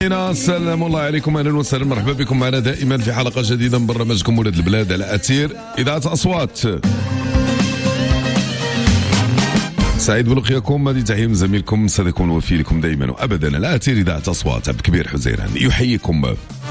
السلام الله عليكم، اهلا وسهلا، مرحبا بكم معنا دائما في حلقه جديده من برنامجكم ولاد البلاد على اثير اذاعه اصوات. سعيد بلقياكم، هذه تحيه من زميلكم صديقكم الوفي لكم دائما وابدا على اثير اذاعه اصوات. عبد الكبير حزيران يحييكم،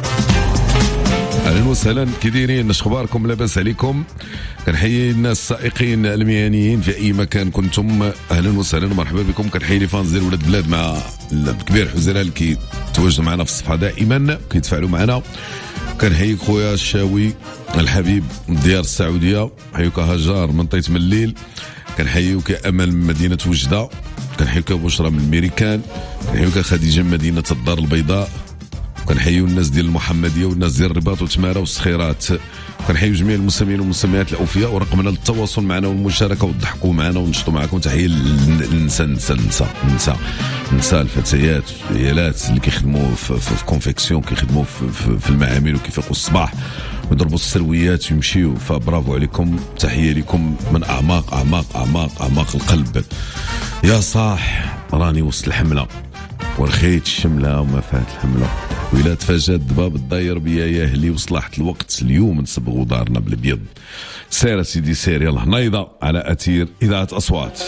اهلا وسهلا، كي دايرين؟ اش اخباركم؟ لاباس عليكم؟ كنحيي الناس السائقين المهنيين في اي مكان كنتم، اهلا وسهلا ومرحبا بكم. كنحيي لي فانز ديال ولاد البلاد مع الكبير حزيران اللي كيتواجدوا معنا في الصفحه دائما كيتفاعلوا معنا. كنحييك خويا الشاوي الحبيب من ديار السعوديه، حيوك هجار من طيت من الليل، كنحييوك امل من مدينه وجده، كنحييوك بشرى من الميريكان، كنحييوك خديجه من مدينه الدار البيضاء، كنحييو الناس ديال المحمديه والناس ديال الرباط وتماره والسخيرات، كنحييو جميع المستمعين والمستمعات الاوفياء. ورقمنا للتواصل معنا والمشاركه والضحكوا معنا ونشطوا معكم. تحيه للنساء الفتيات العيالات اللي كيخدموا في كونفيكسيون، كيخدموا في المعامل وكيفيقوا الصباح ويضربوا السرويات ويمشيو، فبرافو عليكم. تحيه لكم من اعماق اعماق اعماق اعماق القلب. يا صاح راني وسط الحمله ورخيت الشمله وما فات الحمله، وإلا تفاجأت باب الداير بيا يا اهلي وصلحت الوقت اليوم نصبغوا دارنا بالابيض. سير سيدي سير، يلا نايضه على اثير اذاعه اصوات.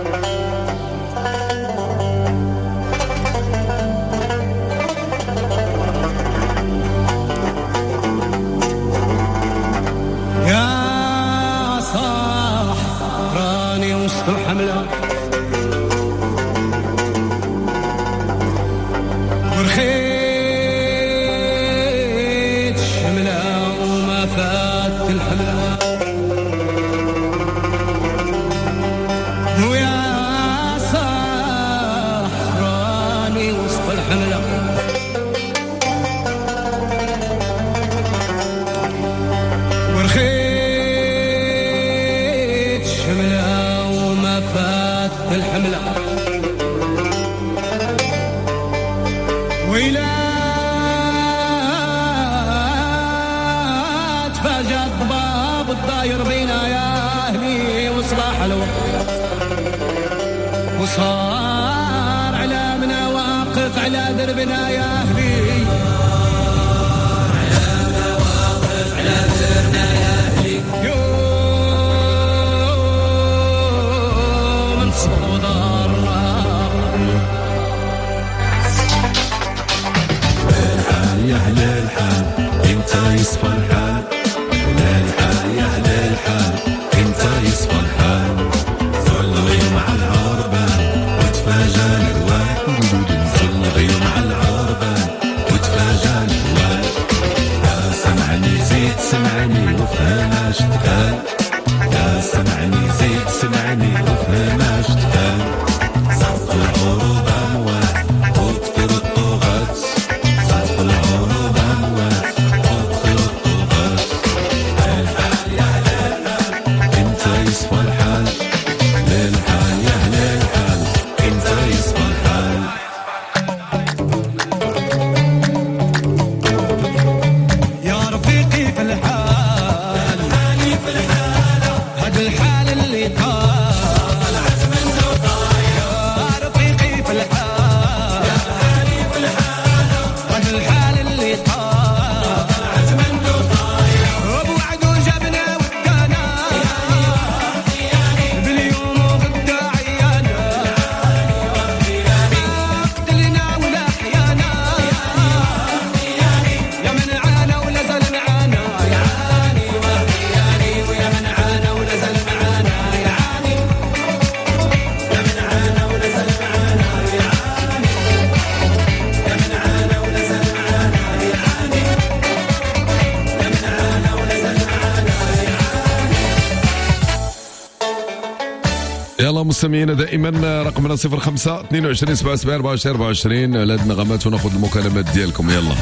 يا صاح راني وسط الحمله ورخيت الشمله وما فات الحمله، ويا صاح راني وسط الحمله ورخيت الشمله وما فات الحمله، ويلا تفاجأت باب الداير بينا يا أهلي وصلاح الوقت، وصار علامنا واقف على دربنا يا أهلي، علامنا واقف على دربنا يا أهلي، يوم نصبغوا دارنا يا أهل الحال انت يصفى الحال، ولا الحال يا أهل الحال انت يصفى الحال، صلغي مع العربان وتفاجأ الهوال، صلغي مع العربان وتفاجأ الهوال، يا سمعني زيد سمعني وفهم اش تقال، يا سمعني زيد سمعني وفهم اش تقال، صف العروض اموات وكثر الطغاة، العروض أموات وكثر الطغاة، للحال يا أهل الحال انت يصفى الحال، للحال يا أهل الحال انت يصفى الحال. يا رفيقي في الحال حالي في الحال، هذا الحال اللي طال عزمنا وطاير، يا رفيقي في الحال يا حالي في الحال، هذا الحال اللي طال عزمنا وطاير، وبوعد وجبنا ودانا باليوم وغدا عيانا، قتلنا ولا حيانا، يا من عانى ولا زال معانا، يعاني ويعني ويا من عانى ولا زال معانا، يعاني يا من عانى ولا زال معانا، يعاني يا من عانى ولا زال معانا، يعاني يا من عانى ولا زال معانا، يلا مستمعينا دائما رقمنا 05 22 77 24 24 على النغمات وناخذ المكالمات ديالكم. يلا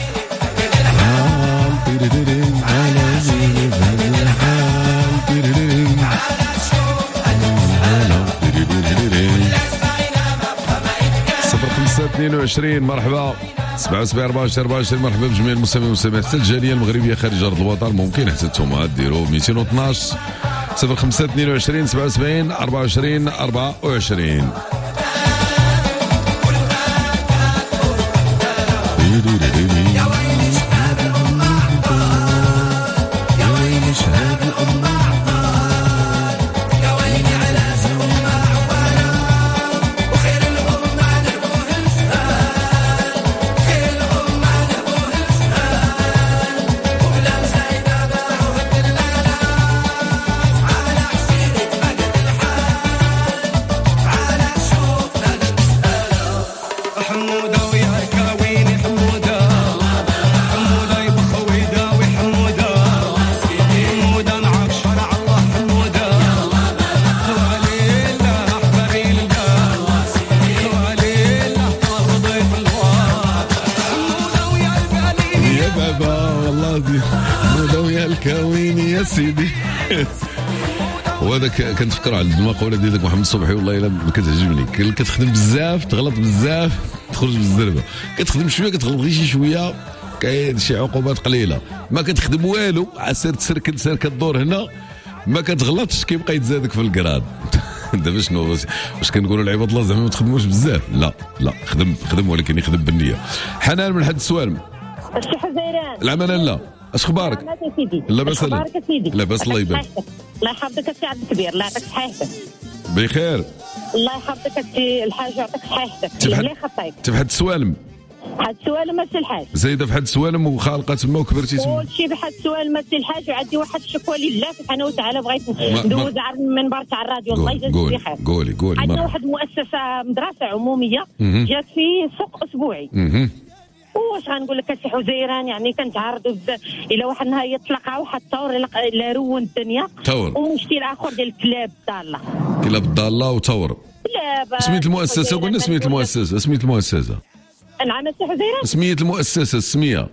صفر 5 22 مرحبا 77 24 24. مرحبا بجميع المستمعين والمستمعات، حتى الجاليه المغربيه خارج ارض الوطن ممكن حتى نتوما ديروا 212 05 22 77 24 24. يا ويلي شهاد الأمة عطار يا ويلي شهاد الأمة عطار يا ويلي علاش الأمة عوالة وخير الأمة نهبوه الجهال خير الأمة نهبوه الجهال وبلا زايدة باعوه الدلالة على عشيرة فقد الحال على شوفنا المسألة حمودة ويا الكاويني حمودة حمودة يبخوي داوي حمودة حمودة معاك شرع الله حمودة وليلة أحبري لله وليلة طاب ضيف الواد حمودة ويا الكاويني يا بابا والله دي حمودة ويا الكاويني يا سيدي. وهذا كنتفكر على المقوله ديال داك محمد صبحي والله الا كتعجبني. كتخدم بزاف تغلط بزاف تخرج بالزربه، كتخدم شويه كتغلط غير شي شويه كاين شي عقوبات قليله، ما كتخدم والو عسير تسركل سير كدور هنا ما كتغلطش كيبقى يتزادك في الكراد. دابا شنو واش كنقولوا لعباد الله زعما ما تخدموش بزاف؟ لا لا خدم ولكن يخدم بالنيه. حنان من حد السوالم الشي حزيران العمل لا اش اخبارك؟ يا سيدي لاباس اخبارك يا سيدي؟ لاباس الله يبارك. الله يحفظك السي عبد الكبير الله يعطيك صحيحتك. بخير. الله يحفظك السي الحاج يعطيك صحيحتك اللي خطيك. انت في حد السوالم؟ حد السوالم ماشي الحاج زايده في حد السوالم وخالقه تما وكبرتي تما. كلشي بحد السوالم ماشي الحاج وعندي واحد الشكوى لله سبحانه وتعالى بغيت ندوز على المنبر تاع الراديو الله يجازيك بخير. قولي عندنا واحد المؤسسه مدرسه عموميه جات في سوق اسبوعي. واش غنقول لك السي حزيران يعني كنتعرضوا الى واحد النهار يطلق واحد الثور لا رون الدنيا ومشكل اخر ديال الكلاب الضاله. كلاب الضاله وثور. سميت المؤسسه قلنا سميت المؤسسه نعم السي حزيران سميت المؤسسه السميه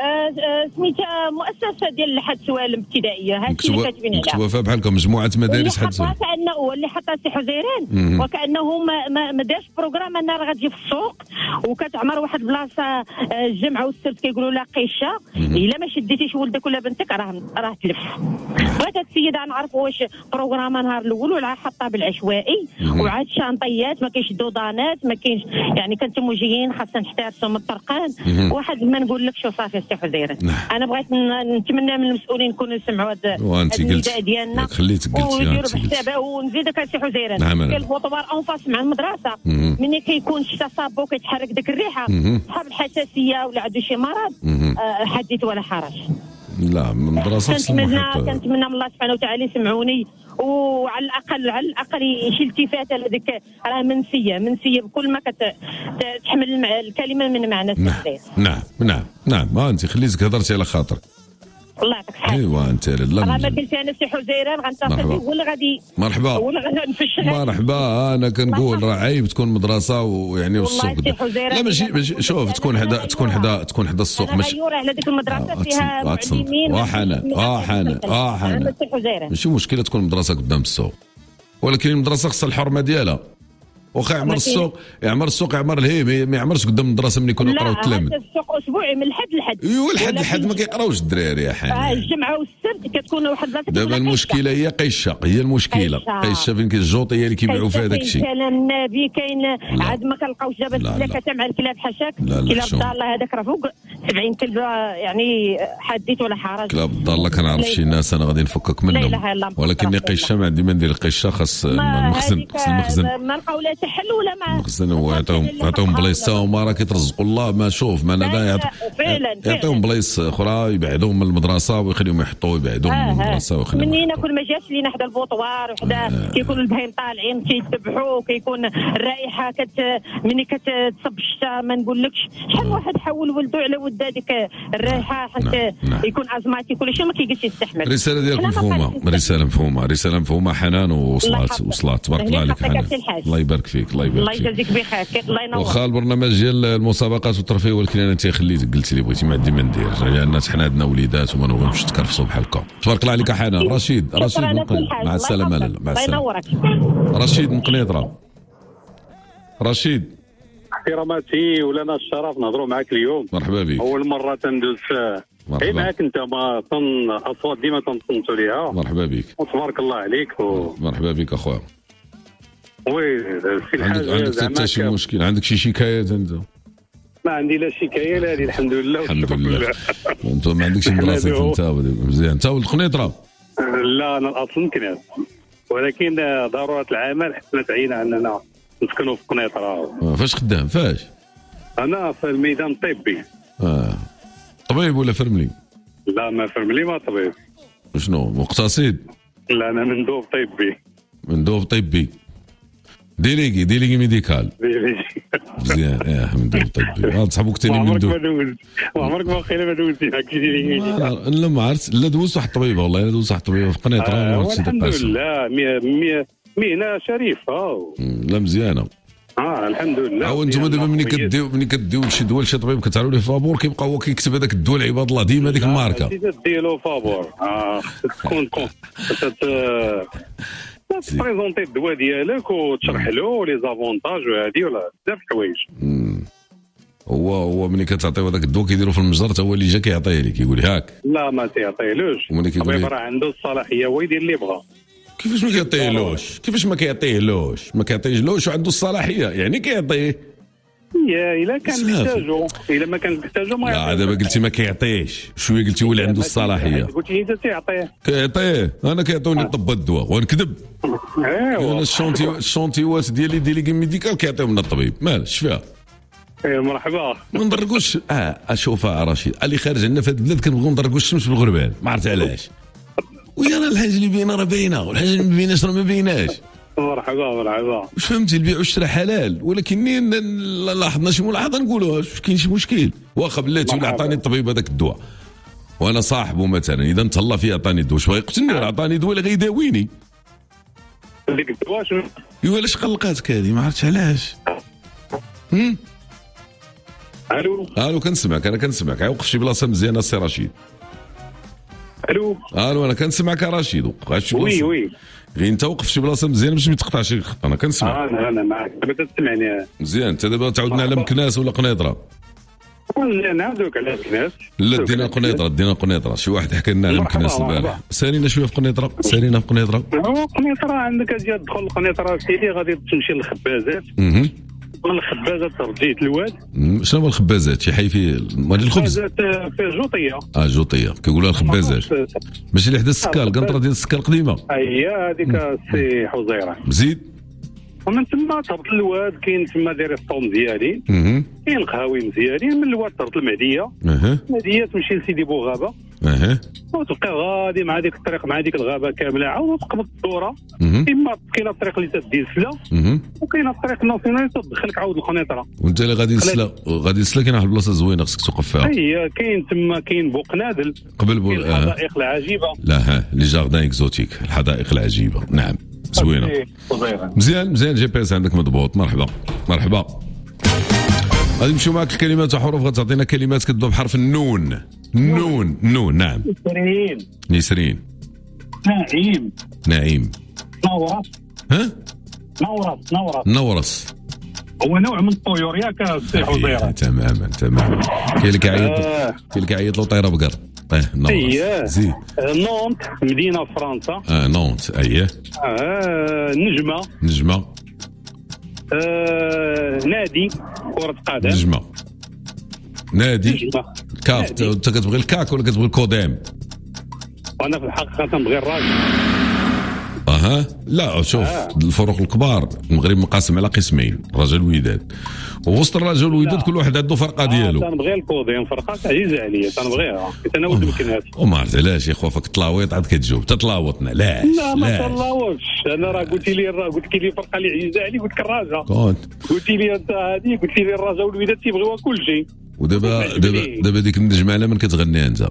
سميتها مؤسسه ديال حد سوالم ابتدائيه هادشي اللي كاتبين عليها مكتوبه فيها بحال هكا مجموعه مدارس حد سوالم واللي حطها السي حزيران وكانه ما دارش بروغرام انها راه غتجي في السوق وكتعمر واحد البلاصه الجمعه والسبت كيقولوا لها قيشه الا ما شديتيش ولدك ولا بنتك راه تلف. بغيت هاد السيده نعرف واش بروغرام نهار الاول ولا حطها بالعشوائي وعاد شانطيات ما كاينش دودانات ما كاينش يعني كنتمو جايين خاصنا نحترسوا من الطرقان واحد ما نقول لك شو صافي السي حزيران. انا بغيت نتمنى من المسؤولين يكونوا يسمعوا هذا النداء ديالنا ويديروا بحسابه ونزيدك السي حزيران كاين الفوطوار اونفاس مع المدرسه ملي كيكون شتا صابو كيتحرك ديك الريحه صحاب الحساسيه ولا عنده شي مرض حدث ولا حرج. لا المدرسه كنتمنى من الله سبحانه وتعالى يسمعوني وعلى الاقل شي التفاته لهذيك راه منسيه بكل ما تحمل الكلمه من معنى التحذير. نعم ما انت خليتك هضرتي على خاطرك. الله يعطيك الصحه. ايوا انت لا ما قلت انا سي حزيران غنتصل ولا غادي مرحبا ولا غادي نفشل مرحبا. انا كنقول راه عيب تكون مدرسه ويعني والسوق لا ماشي شوف تكون حدا السوق ماشي ايوا على ديك المدرسه فيها معلمين حنان ماشي مشكله تكون مدرسه قدام السوق ولكن المدرسه خصها الحرمه ديالها واخا يعمر السوق يعمر الهيم ما يعمرش قدام المدرسه ملي يكونوا يقراو التلاميذ. لا السوق اسبوعي من الحد لحد ايوا الحد ما كيقراوش الدراري يا حنان. الجمعه والسبت كتكون واحد البلاصه دابا المشكله هي قيشه هي المشكله قيشه فين كاين الجوط هي اللي كيبيعوا فيها داك الشيء. كاين كلام النبي كاين عاد ما كنلقاوش دابا السلاكه مع الكلاب حاشاك كلاب الضاله هذاك راه فوق 70 كلب يعني حديت ولا حرج. كلاب الضاله كنعرف شي ناس انا غادي نفكك منهم ولكن قيشه ما عندي ما ندير القيشه خاص المخزن ما لقاو لا تحل ولا ما المخزن ويعطيهم بلايصه هما راه كيترزقوا الله ما شوف ما انا يعطيهم بلايص اخرى يبعدوهم من المدرسه ويخليهم يحطوا يبعدوهم من المدرسه ويخليهم منين كل ما جاش لينا حدا البوطوار وحدا كيكون البهيم طالعين كيتذبحوا كيكون الرائحه ملي كتصب الشتاء ما نقولكش شحال واحد حول ولده على ود هذيك الرائحه حتى يكون ازماتيك ولا شي ما كيقدرش يستحمل. الرساله ديالك مفهومه رساله مفهومه حنان وصلات تبارك الله عليك حنان. الله يبارك فيك الله يجازيك بخير الله ينور. واخا البرنامج ديال المسابقات والترفيه ولكن انت خليت قلت لي بغيتي ما عندي ما ندير لان حنا عندنا وليدات وما نبغيوش نتكرفسوا بحالكم. تبارك الله عليك حنان. رشيد مع السلامه. لا مع السلامه رشيد من قنيطره. رشيد احتراماتي ولنا الشرف نهضروا معك اليوم. مرحبا بك. اول مره تندوز اي معك انت ما اصوات ديما تنصنتوا ليها. مرحبا بك وتبارك الله عليك مرحبا بك اخويا. وي عندك حتى شي مشكل عندك شي شكايات انت؟ ما عندي لا شكايه لا هذه الحمد لله. الحمد لله. انت ما عندكش بلاصه انت مزيان. انت ولد قنيطره؟ لا انا الاصل مكناس، ولكن ضروره العمل حنا تعينا اننا نسكنوا في قنيطره. فاش خدام فاش؟ انا في الميدان الطبي. طبيب ولا فرملي؟ لا ما فرملي ما طبيب. شنو مقتصد؟ لا انا مندوب طبي. مندوب طبي ديليغي ميديكال. مزيان. مندوب طبي. صحابك تاني مندوب. عمرك ما خير ما دوزتي هكا ديليغي. لا ما عرفت. لا دوزت واحد الطبيبه والله. لا دوزت واحد الطبيبه في قنيطره. الحمد لله مهنه شريفه. لا مزيانه. الحمد لله. انتم دابا ملي كديو لشي دول شي طبيب كتعرضوا ليه فابور كيبقى هو كيكتب هذاك الدواء عباد الله ديما هذيك الماركه. ديروا فابور. تكون تبريزونتي الدواء ديالك وتشرح له لي زافونتاج وهذه ولا بزاف الحوايج. هو ملي كتعطيو هذاك الدواء كيديروا في المجزر حتى هو اللي جا كيعطيه لك كيقول لك هاك. لا ما تيعطيهلوش. الطبيب راه عنده الصلاحيه هو يدير اللي بغا. كيفاش ما كيعطيهلوش؟ ما كيعطيهلوش وعنده الصلاحيه يعني كيعطيه. الا كان محتاجو، الا ما كان محتاجو ما يعطيش. لا دابا قلتي ما كيعطيهش، شويه قلتي هو اللي عنده الصلاحيه. قلتي انت تيعطيه. كيعطيه، انا كيعطوني طب الدواء ونكذب. ايوا انا الشونتيوات ديالي ديليغي ميديكال كيعطيهم لنا الطبيب، مالش فيها. مرحبا. ما ندركوش اشوف رشيد اللي خارج عندنا في هذه البلاد كنبغيو ندركوا الشمس بالغربال، ما عرفت علاش. ويا راه الحاجه اللي باينه راه باينه والحاجه اللي ما بايناش راه ما بايناش. مرحبا. واش فهمتي البيع والشراء حلال، ولكن لاحظنا شي ملاحظه نقولوها كاين شي مشكل. واخا بلاتي ولا عطاني الطبيب هذاك الدواء وانا صاحبه مثلا اذا تهلا فيه عطاني الدواء واش بغا يقتلني؟ راه عطاني دواء اللي غيداويني. ديك الدواء شنو؟ ايوا علاش قلقاتك هذه ما عرفتش علاش. الو كنسمعك. انا كنسمعك. وقف شي بلاصه مزيانه السي رشيد. الو انا كنسمعك رشيد. وقف شي بلاصه. وي غير انت وقف شي بلاصه مزيانه باش ما تقطعش الخط. انا كنسمع. انا معك دابا تسمعني مزيان. انت دابا تعودنا على مكناس ولا قنيطره؟ لا نعاودوك على مكناس. لا دينا قنيطره. شي واحد حكى لنا على مكناس البارح. سالينا شويه في قنيطره. قنيطره عندك اجي تدخل قنيطره سيدي غادي تمشي للخبازات. من الخبازات ترجيت الواد. شنو هو الخبازات؟ شي حي فيه مال الخبز؟ في جوطيه. جوطيه كيقولوا الخبازات. ماشي اللي حدا السكه القنطره ديال السكه القديمه. هذيك السي حزيره. مزيد. ومن تما تهبط الواد كاين تما داير الصوم ديالي. كاين القهاوي مزيانين. من الواد تهبط المهديه. المهديه تمشي لسيدي بوغابه. وتبقى غادي مع ديك الطريق مع ديك الغابه كامله عاود تقبض الدوره. اما كاينه الطريق اللي تدي سلا وكاينه الطريق الناسيونال اللي تدخلك عاود القنيطره. وانت اللي غادي لسلا كاين واحد البلاصه زوينه خصك توقف فيها. كاين تما كاين بوقنادل قبل الحدائق العجيبه. لا لي جاردان اكزوتيك الحدائق العجيبه. نعم زوينه. مزيان جي بي اس عندك مضبوط. مرحبا. غادي نمشيو معك الكلمات وحروف. غتعطينا كلمات كتبدا بحرف النون. نون. نعم. نسرين. نعيم. نورس. هو نوع من الطيور ياك السي حزيره. تماما. كاين اللي كيعيط له طيره بقر. نورس. زيد. نونت مدينه في فرنسا. نونت. نجمه. نادي كرة قدم. نجمة. كاف. انت كتبغي الكاك ولا كتبغي الكودام؟ انا في الحقيقه كنبغي الراجل. لا شوف الفروق الكبار المغرب مقاسم على قسمين رجل وداد، ووسط الرجل والوداد كل واحد عنده فرقه ديالو. تنبغي الكوديم فرقه عزيزه عليا تنبغيها حيت انا ولد مكناس. وما عرفت علاش يا خو فك تلاويط عاد كتجاوب تتلاوطنا. لا ما تلاوطش. انا راه قلت لي فرقه اللي عزيزه عليك قلت لك الراجا. قلت لي انت هذه قلت لي الراجا والوداد تيبغيوها كل شيء. ودابا ديك النجمه على من كتغني انت؟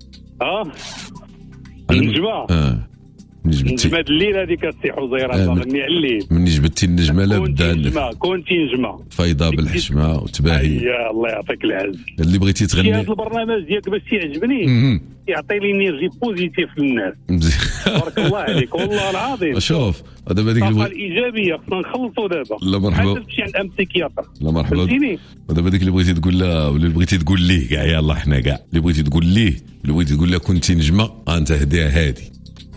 النجمه. نجمة الليل هذيك السي حزيره غني على الليل. من جبتي النجمه لا بدا كنتي نجمه فايضه بالحشمه وتباهي. يا الله يعطيك العز. اللي بغيتي تغني هذا البرنامج ديالك باش يعجبني يعطي لي انرجي بوزيتيف للناس. بارك الله عليك والله العظيم. شوف دابا هذيك الطاقه الايجابيه خصنا نخلصوا دابا. لا مرحبا. تمشي عند بسيكياتر. لا مرحبا. دابا ديك اللي بغيتي تقول لها ولا اللي بغيتي تقول ليه كاع يلاه حنا كاع اللي بغيتي تقول ليه اللي بغيتي تقول لها كنتي نجمه انت هديها هادي.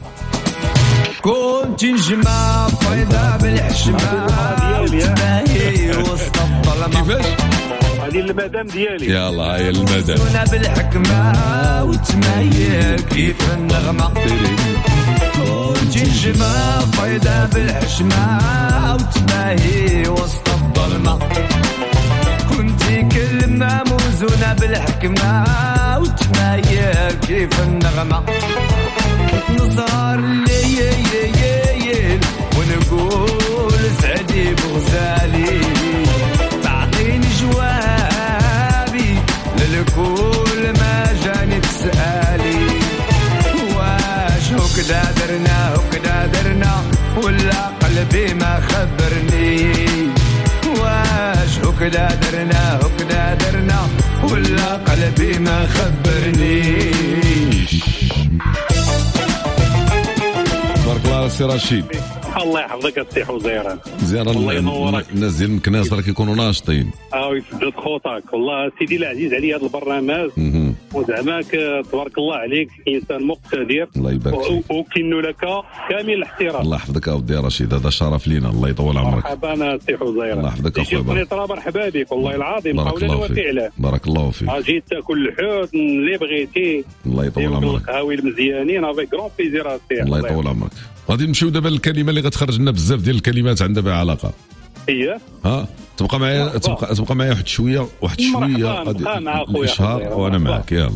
كنت نجمة فايضة بالحشمة تباهي وسط الظلمة. كيفاش؟ هذه المدام ديالي. يلا هاي المدام. بالحكمة وتميل كيف النغمة وانتي الجمع فايدة بالحشمة وتماهي وسط الظلمة كنتي كلمة موزونة بالحكمة وتمايل كيف النغمة نصار الليل ونقول سعدي بغزالي تعطيني جوابي للكل ما جاني تسألي واش هكذا درنا ولا قلبي ما خبرني واش هكذا درنا ولا قلبي ما خبرني. بارك الله سي رشيد. الله يحفظك السي حزيران. زيارة الناس ديال المكناس راه كيكونوا ناشطين. يسدد خطاك والله سيدي العزيز علي هذا البرنامج وزعماك تبارك الله عليك انسان مقتدر. الله يبارك فيك. وكن لك كامل الاحترام. الله يحفظك اودي رشيد هذا شرف لينا الله يطول عمرك. مرحبا سي حزيران. الله يحفظك اخويا. مرحبا بك والله العظيم قولا وفعلا. بارك الله فيك. جيت تاكل الحوت اللي بغيتي. الله يطول عمرك. القهاوي المزيانين افيك كرون بليزير السي. الله يطول عمرك. غادي نمشيو دابا للكلمه اللي غتخرج لنا بزاف ديال الكلمات عندها بها علاقه. هي تبقى معايا تبقى معايا واحد شويه الاشهار وانا معك. يلا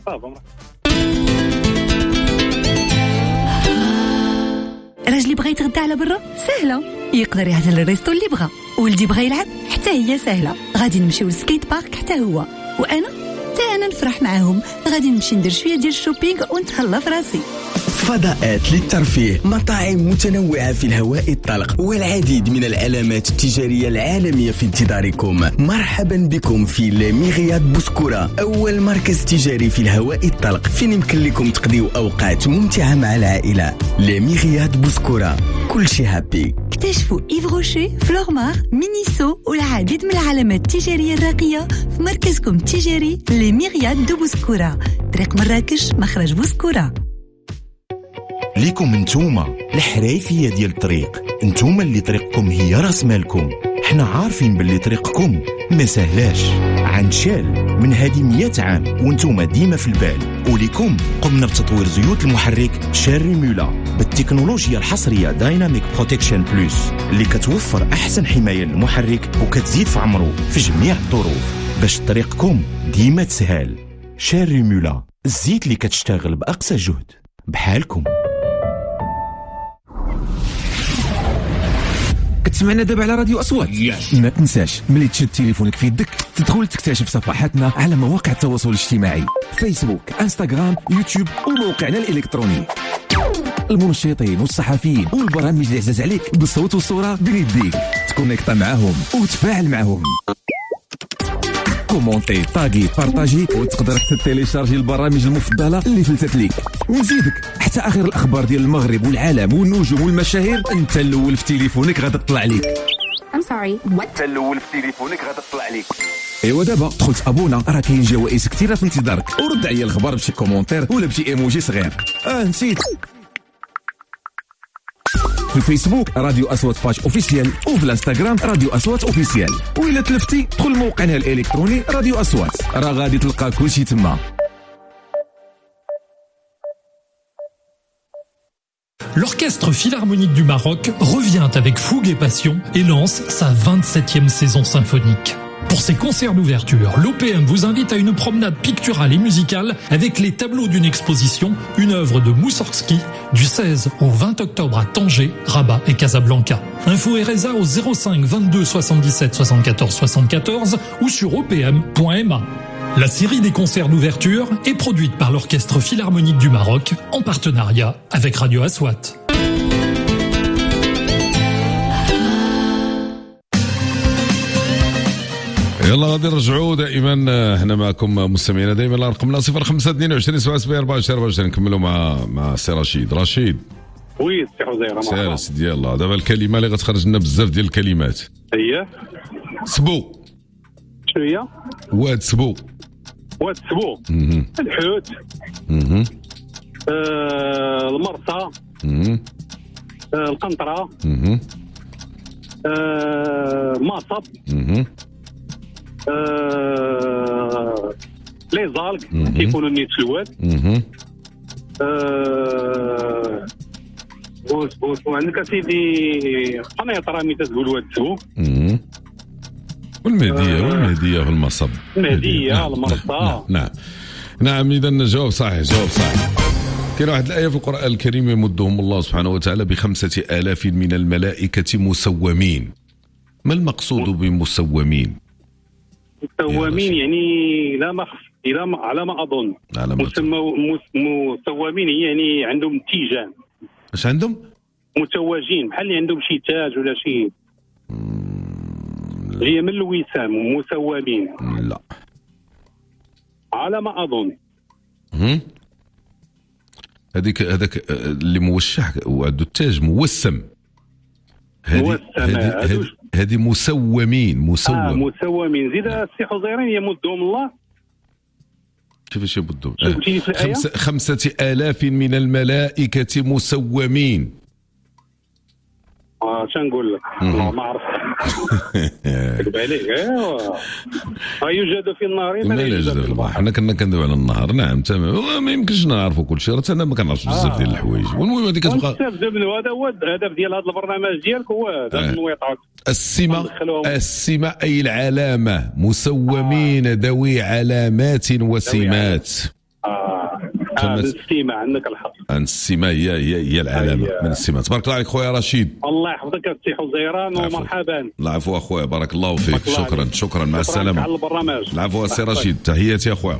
راجلي بغى يتغدى على برا سهله يقدر يعزل الريستو اللي بغى ولدي بغى يلعب حتى هي سهله غادي نمشيو للسكيت بارك حتى هو وانا نفرح معاهم غادي نمشي ندير شويه ديال الشوبينغ ونتهلا في راسي. فضاءات للترفيه مطاعم متنوعة في الهواء الطلق والعديد من العلامات التجارية العالمية في انتظاركم. مرحبا بكم في لميغيات بوسكورة أول مركز تجاري في الهواء الطلق فين يمكن لكم تقضيوا أوقات ممتعة مع العائلة. لميغيات بوسكورة كل شيء هابي. اكتشفوا إيف روشي فلورمار مينيسو والعديد من العلامات التجارية الراقية في مركزكم التجاري لميغيات دو بوسكورة طريق مراكش مخرج بوسكورة. ليكم انتوما الحرايفية ديال الطريق انتوما اللي طريقكم هي راس مالكم. حنا عارفين باللي طريقكم ما سهلاش عن شال من هذه 100 عام وانتوما ديما في البال. وليكم قمنا بتطوير زيوت المحرك شال ريمولا بالتكنولوجيا الحصرية دايناميك بروتكشن بلس اللي كتوفر احسن حماية للمحرك وكتزيد في عمره في جميع الظروف باش طريقكم ديما تسهل. شال ريمولا الزيت اللي كتشتغل باقصى جهد بحالكم. كتسمعنا دابا على راديو أصوات. ما تنساش ملي تشد تليفونك في يدك تدخل تكتشف صفحاتنا على مواقع التواصل الاجتماعي فيسبوك انستغرام يوتيوب وموقعنا الإلكتروني. المنشطين والصحفيين والبرامج اللي عزاز عليك بالصوت والصورة بين يديك تكونيكتا معاهم وتفاعل معاهم. كومونتي طاقي بارطاجي وتقدر تيليشارجي البرامج المفضله اللي فلتت ليك ونزيدك حتى اخر الاخبار ديال المغرب والعالم والنجوم والمشاهير انت الاول في تليفونك غادا تطلع ليك. انت الاول في تليفونك غادا تطلع ليك. ايوا دابا دخلت ابونا راه كاين جوائز كثيره في انتظارك ورد عليا الخبر بشي كومونتير ولا بشي ايموجي صغير. نسيت في الفيسبوك راديو أصوات باج اوفيسيال وفي الانستغرام راديو أصوات اوفيسيال وإلا تلفتي دخل موقعنا الإلكتروني راديو أصوات راه غادي تلقى كلشي تما. L'Orchestre Philharmonique du Maroc revient avec fougue et passion et lance sa 27e saison symphonique. Pour ses concerts d'ouverture, l'OPM vous invite à une promenade picturale et musicale avec les tableaux d'une exposition, une œuvre de Moussorgsky, du 16 au 20 octobre à Tanger, Rabat et Casablanca. Info RSA au 05 22 77 74 74 ou sur opm.ma. La série des concerts d'ouverture est produite par l'Orchestre Philharmonique du Maroc en partenariat avec Radio Aswat. يلا غادي نرجعوا دائما هنا معكم مستمعينا دائما رقمنا 0522 77 24 نكملوا مع سي رشيد. وي سي حزير سيدي يلا دابا الكلمه اللي غتخرج لنا بزاف ديال الكلمات هي سبو. شنو هي؟ واد سبو. الحوت المرصة القنطرة ماصب لي زالك كيكونوا نيت في الواد. وعندك اسيدي قنيطره ملي تقول واد السوق. والمهديه في المصب. المهديه المرصه. نعم اذا جواب صحيح. كاين واحد الآية في القرآن الكريم يمدهم الله سبحانه وتعالى ب5,000 من الملائكة مسومين. ما المقصود بمسومين؟ مسومين يعني على ما أظن مسومين يعني عندهم تيجان. اش عندهم؟ متوجين بحال اللي عندهم شي تاج ولا شي. هي من الوسام مسومين. لا على ما أظن. هذاك اللي موشح وعنده التاج موسم. هذه مسومين. مسومين. زيد السي حزيرين يمدهم الله. كيفاش يمدهم؟ 5,000 من الملائكة مسومين. شنقول لك؟ والله ما عرفت. كذب عليك. يوجد في النهار ما لا يوجد في البحر. حنا كنا كندوي على النهار. نعم تمام. ما يمكنش نعرفوا كل شيء، انا ما كنعرفش بزاف ديال الحوايج. والمهم هذيك كتبقى هذا هو الهدف ديال هذا البرنامج ديالك، هو هذا النويطات. السمة أي العلامة. مسومين ذوي علامات وسمات. السمة عندك الحق. السمة هي العلامة من السمة. تبارك الله عليك خويا رشيد. الله يحفظك السي حزيران ومرحبا. العفو اخويا بارك الله فيك. شكرا مع السلامة. على البرنامج. العفو السي رشيد. تحياتي اخويا.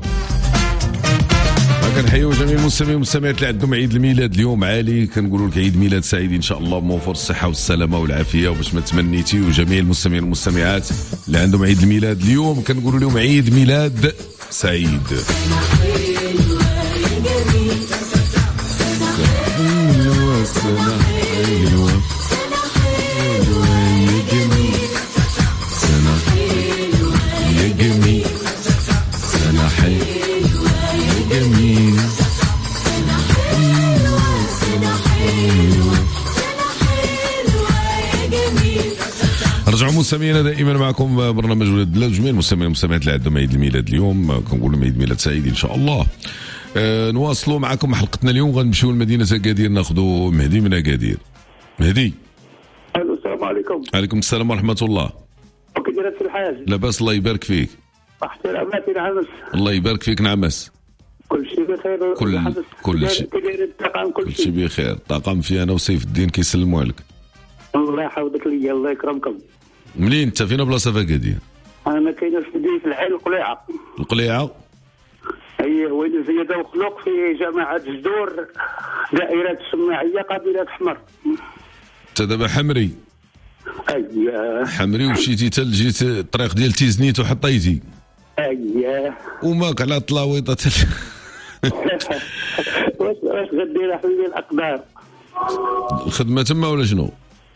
كنحيوا جميع المستمعين والمستمعات اللي عندهم عيد الميلاد اليوم عالي. كنقولوا لك عيد ميلاد سعيد ان شاء الله بموفر الصحه والسلامه والعافيه وباش ما تمنيتي. وجميع المستمعين والمستمعات اللي عندهم عيد الميلاد اليوم كنقولوا لهم عيد ميلاد سعيد. رجعوا مستمعينا دائما معكم برنامج ولاد البلاد. جميع المستمعين والمستمعات اللي عندهم عيد الميلاد اليوم كنقول لهم عيد ميلاد سعيد ان شاء الله. نواصلوا معكم حلقتنا اليوم. غنمشيو لمدينه اكادير ناخذوا مهدي من اكادير. مهدي. السلام عليكم. عليكم السلام ورحمه الله. كيف داير الحاج؟ لاباس الله يبارك فيك. احتراماتي نعمس. الله يبارك فيك نعمس. كل شيء بخير. كل شيء بخير. الطاقم في انا وسيف الدين كيسلموا عليك. الله يحفظك ليا الله يكرمكم. منين انت؟ فين بلاصه في اكادير؟ انا كاين في الحي القليعه. هي وين زيادة وخلق في جامعة جدور دائرة السماعية قبيلة حمر. انت دابا حمري. اييه حمري ومشيتي حتى جيت الطريق ديال تيزنيت وحطيتي. اييه وماك على طلاويطه واش غدير حبيبي الاقدار. الخدمه تما ولا شنو؟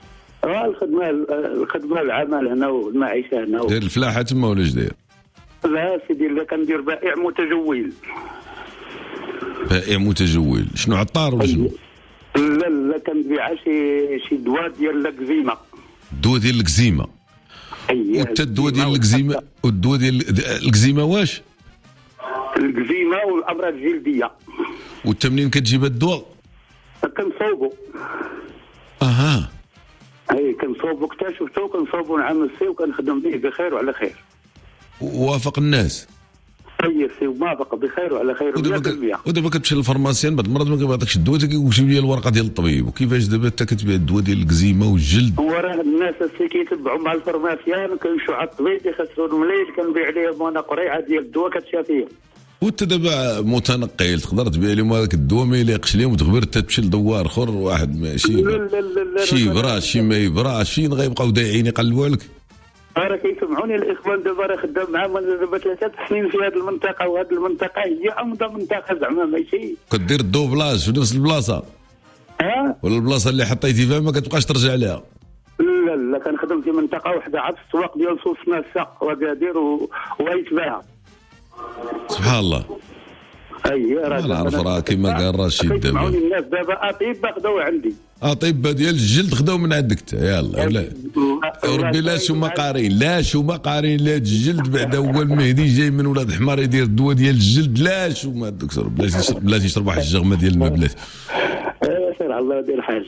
الخدمه العمل هنا والمعيشه هنا. داير الفلاحه تما ولا اش داير؟ لا سيدي اللي كندير بائع متجول. بائع متجول شنو عطار ولا شنو؟ لا كنبيع شي دواء ديال الكزيمه. الدواء ديال الكزيمه. اييه وانت الدواء ديال الكزيمه والدواء ديال الكزيمه واش؟ الكزيمه والامراض الجلديه. وانت منين كتجيب الدواء؟ كنصوبو. اها اي كنصوبو اكتشفتو كنصوبو نعمل فيه وكنخدم به بخير وعلى خير. ووافق الناس. طيب سي موافق بخير وعلى خير. ودابا كتمشي للفارماسيان بعض المرات ما كيعطيكش الدواء كيقول لي الورقه ديال الطبيب. وكيفاش دابا انت كتبيع الدواء ديال الكزيمه والجلد؟ هو راه الناس اللي كيتبعوا مع الفارماسيان كيمشيو على الطبيب يخسروا المليل كنبيع لهم انا قريعه ديال الدواء كتشافيهم. وانت دابا متنقل تقدر تبيع لهم هذاك الدواء ما يليقش لهم وتخبر حتى تمشي لدوار اخر واحد ماشي شي يبراش شي ما يبراش فين غيبقاو دايعين يقلبوا لك. راه كيسمعوني الاخوان دابا راه خدام معاهم دابا 3 سنين في هذه المنطقه وهذه المنطقه هي امضى منطقه زعما ماشي. كدير الدوبلاج في نفس البلاصه. ولا البلاصه اللي حطيتي فيها ما كتبقاش ترجع لها. لا كنخدم في منطقه واحده عاد في السواق ديال سوس ناسا وكادير ويتباها. سبحان الله. اييه راه نعرف راه كيما قال رشيد دابا الناس دابا اطباء خداو عندي. اطباء ديال الجلد خداو من عندك يلا ولا ربي لا شو ما قارين لا هاد الجلد بعدا هو المهدي جاي من ولاد حمار يدير الدواء ديال الجلد لا شو ما الدكتور بلاتي يشرب واحد الجغمه ديال الماء بلاتي سير الله يدير الحاج.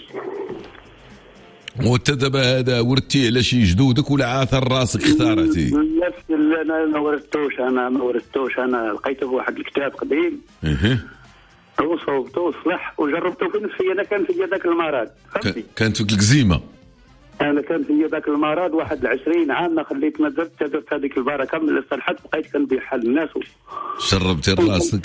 وانت دابا هذا ورثتيه على شي جدودك ولا عاثر راسك اختارتي؟ لا انا ما ورثتوش انا لقيته بواحد الكتاب قديم وصوبته وصلح وجربته في نفسي. انا كان في ذاك المرض كانت فيك الكزيمه. انا كان في ذاك المرض واحد 20 عام ما خليت ما درت هذيك البركه من الصلحات بقيت كنبيع حل الناس. جربتي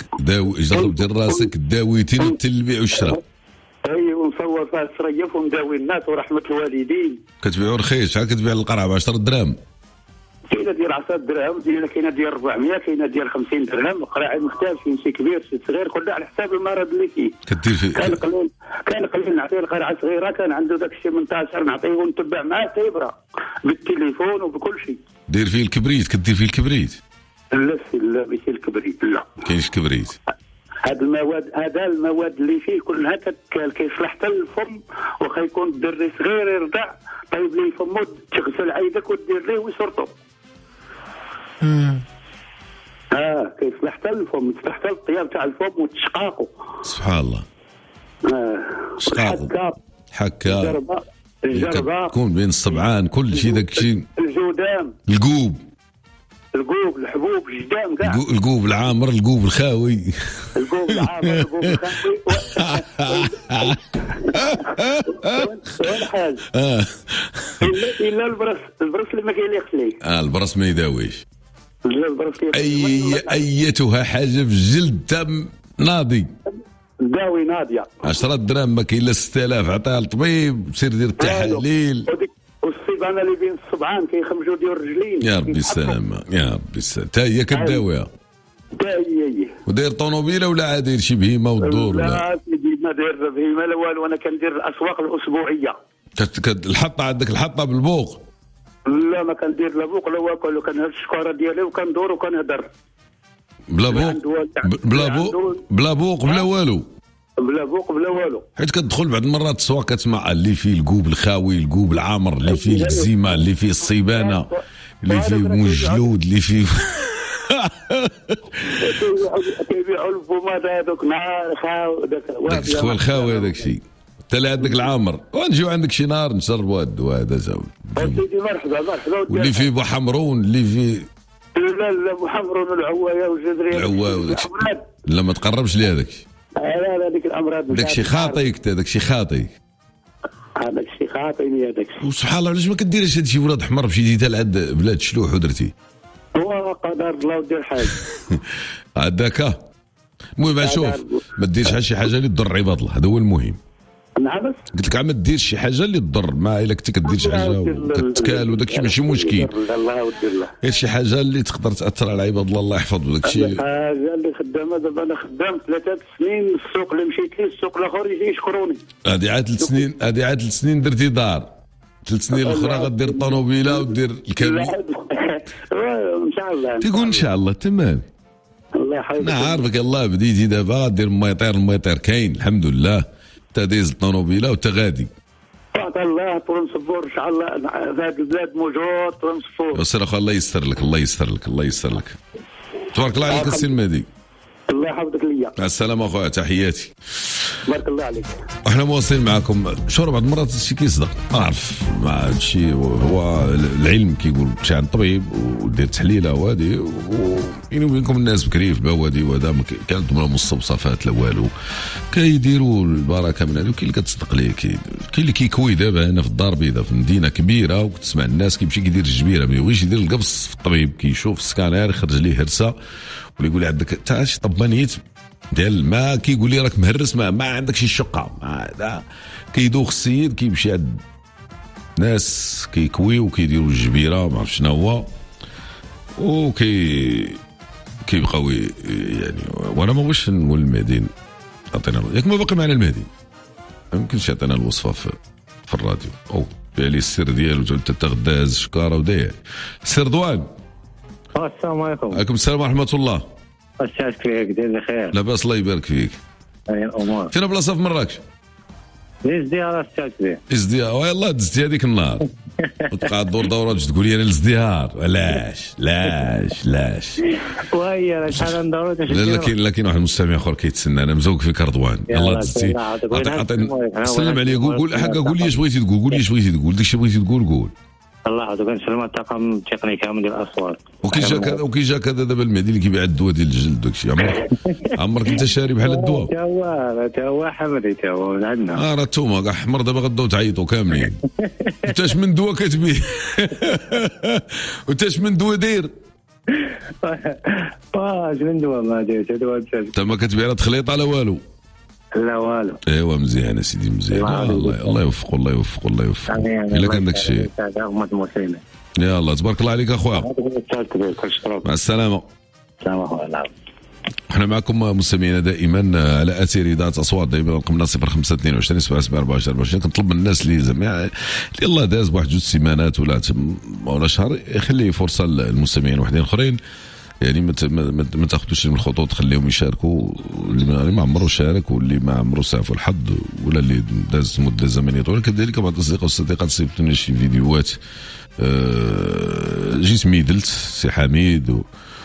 راسك داويتي التلبيع والشراء. اي ونصور فيها السريف ومداوي الناس ورحمه الوالدين. كتبيعوا رخيص شحال كتبيع القرعه ب 10 دراهم؟ كاينه ديال 10 دراهم كاينه ديال 400 كاينه ديال 50 درهم. القراعي مختلف فين شي كبير شي صغير كل على حساب المرض اللي فيه. كدير فيه كان قليل نعطيه القرعه صغيره كان عنده داك الشيء 18 نعطيه ونتبع معاه تيبره بالتليفون وبكل شيء. دير فيه الكبريت كدير فيه الكبريت؟ لا ماشي الكبريت لا كاينش كبريت. هذا المواد اللي فيه كلها كيصلح حتى الفم وخا يكون الدري صغير يرضع طيب ليه فمو تغسل عيدك ودير ليه ويسرطو. كيصلح حتى الفم تصلح حتى الطياب تاع الفم وتشقاقو. سبحان الله. حكا الجربه كون بين الصبعان كل شيء داك الشيء. الجودام الحبوب الجدام كاع القوب العامر القوب الخاوي القوب الخاوي وين حاجه الا البرص اللي ما كيليقش ليه. البرص ما يداويش. البرص ايتها حاجه في الجلد تم ناضي داوي ناضيه 10 دراهم ما كاين الا 6000 عطيها للطبيب سير دير التحاليل. والصبانه اللي بين الصبعان كيخمجوا ديال الرجلين. يا ربي السلامه تا هي كداويها. تا هي وداير طونوبيله ولا عاد شي بهيمه والدور ولا؟ لا سيدي ما داير بهيمه لا والو. انا كندير الاسواق الاسبوعيه. الحطه عندك الحطه بالبوق؟ لا ما كندير لا بوق لا واكل. كنهز الشكاره ديالي وكندور وكنهضر بلا بوق بلا والو. بلا بوق بلا والو. حيت كتدخل بعض المرات السواق كتسمع اللي فيه القوب الخاوي القوب العامر اللي فيه الكزيمه اللي فيه الصيبانه اللي فيه مجلود اللي فيه كيبيعوا البومات هذوك نهار خاو داك الخوال الخاوي هذاك الشيء. انت اللي عندك العامر ونجيو عندك شي نهار نشربوا هذا الدواء هذا زاوي. سيدي مرحبا واللي فيه بوحمرون اللي فيه لا بوحمرون العوايه والجدريه العوايه لا ما تقربش لي هذاك. لا هذيك الامراض داك شي خاطيك هذاك شي خاطي. هذاك شي خاطيني هذاك. وسبحان الله علاش ما كديرش هادشي ولاد حمر مشيتي حتى لعند بلاد شلوح ودرتي؟ هو قدر الله ودير حاجه هذاك. المهم شوف ما ديرش شي حاجه اللي تضر عباد الله هذا هو المهم. نعم قلت لك ما ديرش شي حاجه اللي تضر ما الا كنت كدير شي حاجه وكتكال وداك الشيء ماشي مشكل. الله ودير الله غير شي حاجه اللي تقدر تاثر على عباد الله الله يحفظ وداك الشيء. الحاجه اللي خدامه دابا انا خدام 3 سنين السوق اللي مشيت ليه السوق الاخر يجي يشكروني. هذه عاد 3 سنين عاد 3 سنين درتي دار 3 سنين الاخرى غدير الطوموبيله ودير الكامل. ان شاء الله تقول ان شاء الله تمام. الله يحفظك. انا عارفك الله بديتي دابا غدير الميطير كاين الحمد لله. تديز الطوموبيله وتغادي بعد الله ترنصفور ان شاء الله. هذه البلاد موجود ترنصفور. يسر اخو الله يسر لك الله يسر لك الله يسر لك. تبارك الله عليك السي المهدي. الله يحفظك ليا. مع السلامه اخويا تحياتي. بارك الله عليك. احنا مواصلين معكم. شو بعض المرات الشيء كيصدق ما عرف مع هادشي هو العلم كيقول مشي عند الطبيب ودير تحليله وهذه وبيني وبينكم الناس بكري في البوادي وهذا كانت لهم مستوصفات لا والو كيديروا البركه من هذه. وكاين اللي كتصدق ليه كاين اللي كيكوي دابا هنا في الدار البيضاء في مدينه كبيره وكتسمع الناس كيمشي كيدير الجبيره ما يبغيش يدير القبص في الطبيب كيشوف السكانير يخرج ليه هرسه ولا يقول لي عندك تاع شي طبانيت ديال الماء كيقول لي راك مهرس ما عندك شي شقه هذا كيدوخ السيد كيمشي عند ناس كيكوي وكيديروا الجبيره ما عرف شنو هو كيبقاو يعني. وانا ما بغيتش نقول المهدي عطينا ياك ما باقي معنا المهدي ما يمكنش يعطينا الوصفه في الراديو او لي السر ديالو انت تغداز شكاره وداير سر دوان. السلام عليكم. عليكم السلام ورحمه الله. أشهدك فيك دير بخير. لاباس الله يبارك فيك. أي الأمور. فين بلاصة في مراكش؟ الازدهار الساكبه ازدهار والله دزتي هذيك النهار وتبقى تدور دورات باش تقول لي انا الازدهار لاش وهي شحال ندورو لكن واحد المستمع اخر كيتسنى انا مزوق فيك رضوان يلاه دزتي سلم عليه قول حاجه قول لي اش بغيتي تقول داكشي بغيتي تقول الله يحفظك كنسلم على الطاقم التقني كامل ديال الاصوات وكي جا كذا دابا المهدي اللي كيبيع الدواء ديال الجلد داكشي عمرك انت شاري بحال الدواء تا هو حمدي تا هو من عندنا راه نتوما كاع حمر دابا غداو تعيطوا كاملين انت اش من دواء كتبيع وانت اش من دواء داير اش من دواء ما داير دواء انت ما كتبيع لا تخليط لا والو لا والو ايوا مزيان سيدي مزيان الله يوفق الا كان داك الشيء يا الله تبارك الله عليك اخويا مع السلامه. السلام اخويا. احنا معكم مستمعينا دائما على اثير اذاعه اصوات دائما رقمنا 0522 724 كنطلب من الناس اللي زعما يلاه داز بواحد 2 سيمانات ولا شهر يخلي فرصه للمستمعين وحدين اخرين يعني ما تاخذوش من الخطوط خليهم يشاركوا اللي ما عمره شارك واللي ما عمره سعفوا الحظ ولا اللي داز مده زمنيه طويله. كذلك بعض الاصدقاء والصديقات صيفطوا لنا شي فيديوهات جيت ميدلت سي حميد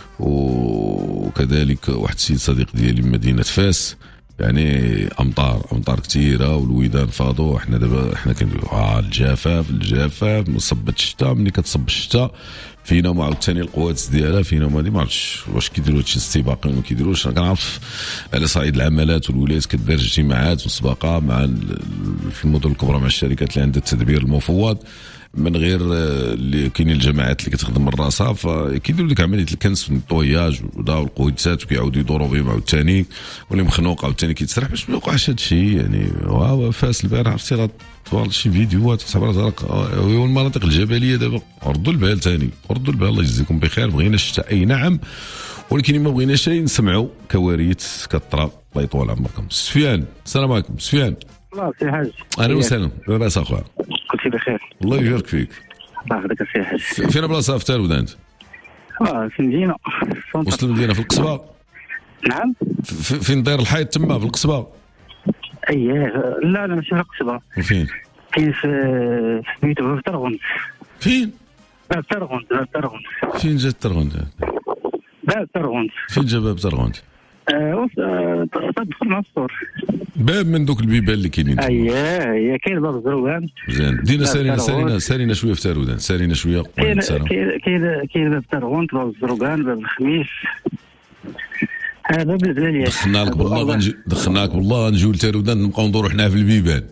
وكذلك واحد السيد صديق ديالي من مدينه فاس يعني امطار كثيره والويدان فاضوا. احنا دابا كنديروا الجفاف مصبت الشتاء. ملي كتصب الشتاء فينا مع عاوتاني القوات ديالها فينا ما عرفتش واش كيديروا هادشي السباقين وما كيديروش. انا كنعرف على صعيد العملات والولايات كدير اجتماعات وسباقه مع في المدن الكبرى مع الشركات اللي عندها التدبير المفوض من غير اللي كاينين الجماعات اللي كتخدم من راسها فكيديروا ديك عمليه الكنس والطوياج وداو القويتات وكيعاودوا يدوروا بهم عاوتاني واللي مخنوق عاوتاني كيتسرح باش ما يوقعش هادشي. يعني فاس البارح عرفتي طوال شي فيديوهات صبرت هو المناطق الجبليه دابا ردوا البال ثاني الله يجزيكم بخير. بغينا الشتاء اي نعم ولكن ما بغيناش نسمعوا كوارث كطرا. الله يطول عمركم. سفيان السلام عليكم. سفيان الله سي حاج اهلا وسهلا. لاباس اخويا؟ كلشي بخير الله يبارك فيك. الله يحفظك سي حاج. فين بلاصه في تارود انت؟ في المدينه وسط المدينه في القصبه. نعم فين داير الحيط تما في القصبه؟ اييه لا ماشي في القصبه. وفين؟ كاين في سميتو في ترغون. فين؟ باب ترغون. فين جات ترغون؟ باب ترغون. فين جا باب ترغون؟ تدخل مع السور. باب من دوك البيبان اللي كاينين. اييه كاين باب الزروان. زين دينا سالينا شويه في تارودان سالينا شويه. كاين باب ترغون باب الزروان باب الخميس. هذا باب البلاليه. دخلناك والله نجيو لتارودان نبقاو ندورو حنا في البيبان.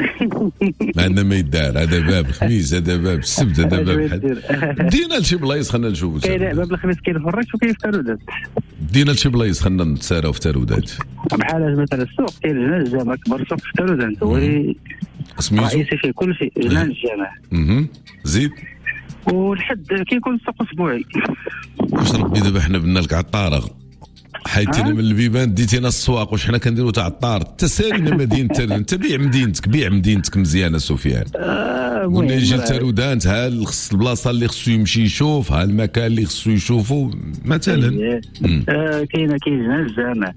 ما عندنا ما يدار. هذا باب الخميس هذا باب السبت هذا باب دينا لشي بلايص خلينا نشوفوا. كاين باب الخميس كاين في الرش وكاين في تارودات. دينا لشي بلايص خلينا نتساراو في تارودات بحال مثلا السوق كاين جنان الجامع كبر سوق في تارودات هو اللي رئيسي فيه كل شيء جنان الجامع. زيد والحد كيكون السوق اسبوعي. واش ربي دابا حنا بنا لك عطارغ حيتينا من البيبان ديتينا السواق واش حنا كنديروا تاع عطار تسالينا مدينه تارودان. انت بيع مدينتك مزيانه سفيان. قلنا يجي لتارودان ها البلاصه اللي خصو يمشي يشوف ها المكان اللي خصو يشوفه مثلا. كاين جنان الجامع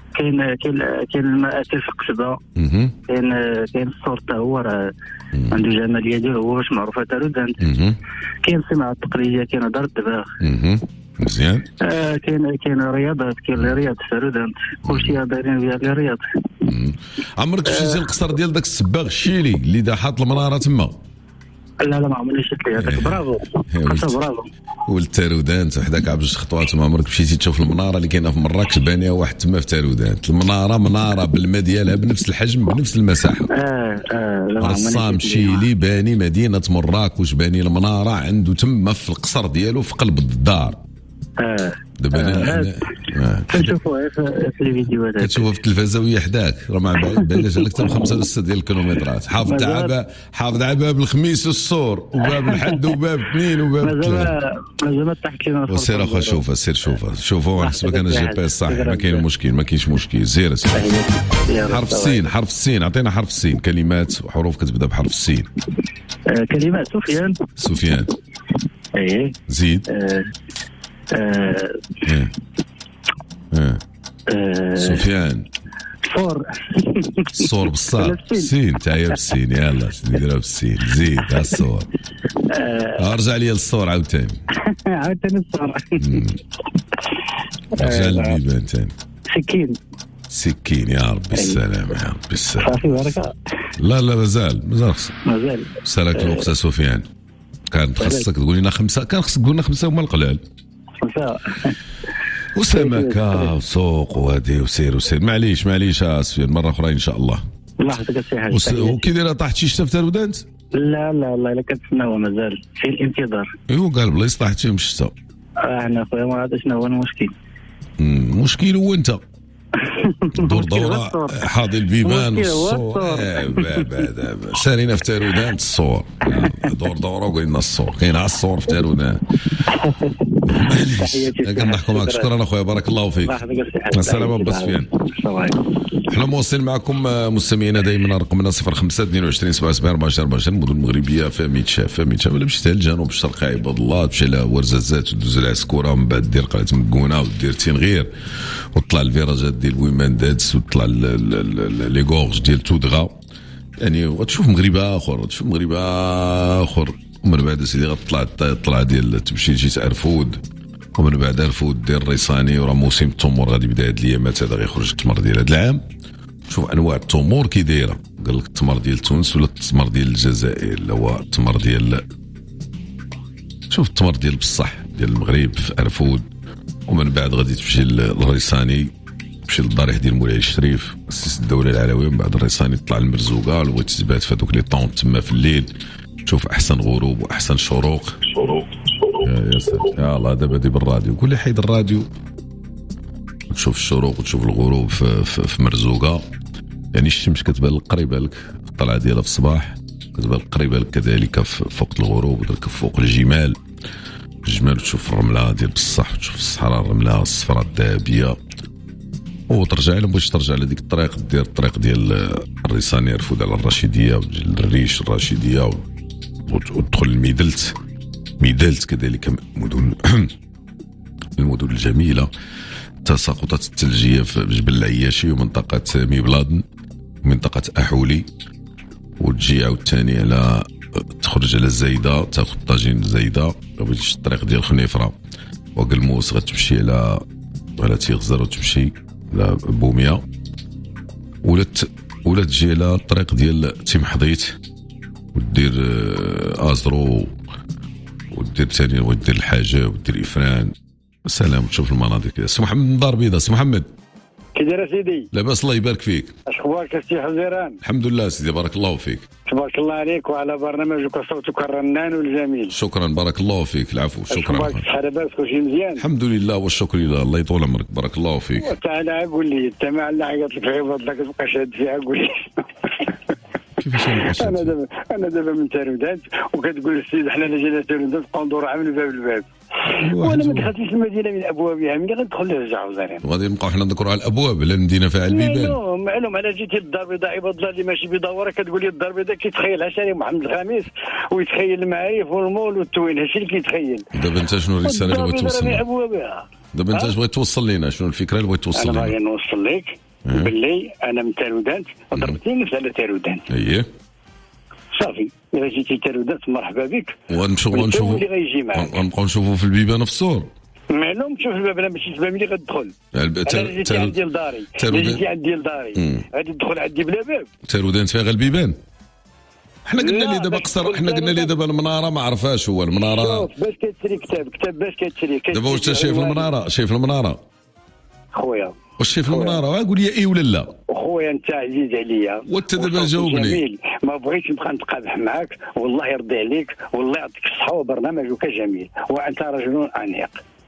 كاين المآتي في قصبه. كاين السور حتى هو راه عنده جماليه ديالو هو واش معروفه تارودان. كاين الصناعه التقليديه كاين دار الدباغ. مزيان. كاين رياضات كاين رياض تارودان كلشي دايرين ديال الرياض. عمرك مشيتي للقصر ديال داك السباغ الشيلي اللي دا حاط المناره تما؟ لا ما عمرني شفت ليه هذاك. برافو برافو. والتارودان حداك عبد الخطوات. ما عمرك مشيتي تشوف المناره اللي كاينه في مراكش بانيه واحد تما في تارودان. المناره مناره بالما ديالها بنفس الحجم بنفس المساحه. رسام شيلي باني مدينه مراكش باني المناره عنده تما في القصر ديالو في قلب الدار. دابا كنشوفوها في الفيديوهات كتشوفها في التلفزه حداك راه ما بعيدش عليك حتى 5 6 ديال الكيلومترات. حافظ على باب الخميس والسور وباب الحد وباب اثنين وباب ثلاثه. مازال تحت لنا وسير اخويا شوفها شوفها ونحسبك انا جي بي اس صح. ما كاينش مشكل زير حرف السين عطينا حرف السين كلمات وحروف كتبدا بحرف السين. كلمات سفيان. ايه زيد. سفيان الصور بالصاد بالسين تاعي بالسين يلا نديرها بالسين زيد على الصور ارجع لي للصور عاوتاني الصور رجع للبيبان تاني سكين يا ربي السلامة يا ربي السلامة صافي بركة لا مازال سالك الوقت سفيان كان خصك تقول لنا 5 كان خصك تقول لنا 5 هما القلال 5 وسمكة وسوق وهادي وسير معليش سفيان مرة أخرى إن شاء الله الله يعطيك الصحة وكي دايرة طاحت شي شتا في تارودانت؟ لا والله إلا كنتسناو مازال في الانتظار ايوا قال بلايص طاحت فيهم الشتا احنا خويا ما عرفتش شنو هو المشكل المشكل هو انت دورة حاضي البيبان والصور سارينا في تارودانت الصور دورة وقلنا الصور كاين على الصور في تارودانت كنضحكوا معك شكرا اخويا بارك الله فيك السلام بس فين احنا مواصلين معكم مستمعينا دائما رقمنا 05 22 77 14 14 المدن المغربيه فميتشا ولا مشيت للجنوب الشرقي عباد الله تمشي لها ورزازات ودوز العسكوره ومن بعد دير قلعه مكونه ودير تينغير وطلع الفيراجات ديال بويماندادس وطلع لي غورج ديال تودغا يعني وتشوف مغرب اخر ومن بعد سيدي غتطلع ديال تمشي لشي عرفود ومن بعد عرفود ديال الريساني وراه موسم التمور غادي يبدا هاد الايامات هذا غيخرج التمر ديال هاد العام شوف انواع التمور كي دايره قال لك التمر ديال تونس ولا التمر ديال الجزائر ولا هو التمر ديال شوف التمر ديال بصح ديال المغرب في عرفود ومن بعد غادي تمشي للريساني تمشي للضريح ديال مولاي الشريف مؤسس الدوله العلويه من بعد الريساني تطلع المرزوقه اللي بغيتي تبات في هذوك لي طون تما في الليل تشوف احسن غروب واحسن شروق يا سلام يا الله دابا دي بالراديو قول لي حيد الراديو تشوف الشروق وتشوف الغروب في مرزوقه يعني الشمس كتبان لك قريبه لك في الطلعه ديالها في الصباح كتبان لك قريبه لك كذلك في وقت الغروب ودرك فوق الجمال تشوف الرمله ديال بصح وتشوف الصحراء الرمله الصفراء الذهبيه وترجع لهم باش ترجع لديك الطريق دير الطريق ديال الريساني يرفد على الرشيديه الريش الرشيديه وتدخل الميدلت كذلك المدن الجميله تساقطات الثلجيه في جبل العياشي ومنطقه ميبلادن ومنطقه احولي وتجي عاوتاني على تخرج على الزايده تاخذ طاجين الزايده وباش الطريق ديال خنيفره وقلموس غتمشي على تيغزر وتمشي على بوميه ولا تجي على الطريق ديال تيمحضيت ودير ازرو ودير ثاني ودير الحاجه ودير افران سلام تشوف المناظر كذا. سي محمد من دار بيضاء. سي محمد كي داير سيدي؟ لاباس الله يبارك فيك. اش اخبارك سي حزيران؟ الحمد لله سيدي بارك الله فيك. تبارك الله عليك وعلى برنامجك وصوتك الرنان والجميل. شكرا بارك الله فيك. العفو شكرا. اخبارك الصحه لاباس كلشي مزيان؟ الحمد لله والشكر لله الله يطول عمرك بارك الله فيك. تعال قول لي انت مع اللي عيط لك غير فضلك تبقى شاد فيها قول لي. كيفاش انا دابا من تارودانت وكتقول السيد حنا جينا تارودانت نبقاو ندورو عام الباب للباب وانا ما دخلتش المدينه من ابوابها ملي غندخل للرجع وزارين وغادي نبقاو حنا نذكروا على الابواب لا المدينه فيها البيبان. معلوم على جيتي للدار البيضاء عباد الله اللي ماشي بيضاوره كتقول لي الدار البيضاء كيتخيل عشري محمد الخامس ويتخيل المعارف والمول والتوين هادشي اللي كيتخيل. دابا انت شنو الرساله اللي بغيت توصل لنا؟ دابا انت اش بغيت توصل لنا؟ شنو الفكره اللي بغيت توصل لنا؟ انا باغي نوصل لك باللي انا من تارودانت ضربتيني على تارودانت. اييه صافي الا جيتي تارودانت مرحبا بك ونشوفوا اللي غيجي معاك ونبقاو نشوفوا في البيبان في الصور. معلوم تشوف الباب انا ماشي الباب اللي غتدخل. انا جيتي عندي لداري جيتي عندي لداري غادي تدخل عندي بلا باب. تارودانت فيها غير البيبان. حنا قلنا لي دابا قصر حنا قلنا لي دابا المناره ما عرفاش هو المناره. شوف باش كتشري كتاب باش كتشري دابا واش شايف المناره شايف المناره خويا واش شايف المناره قول لي اي ولا لا. خويا انت عزيز عليا وانت دابا جاوبني. ما بغيتش نبقى نتقابح معاك والله يرضي عليك والله يعطيك الصحه وبرنامجك جميل وانت رجل انيق.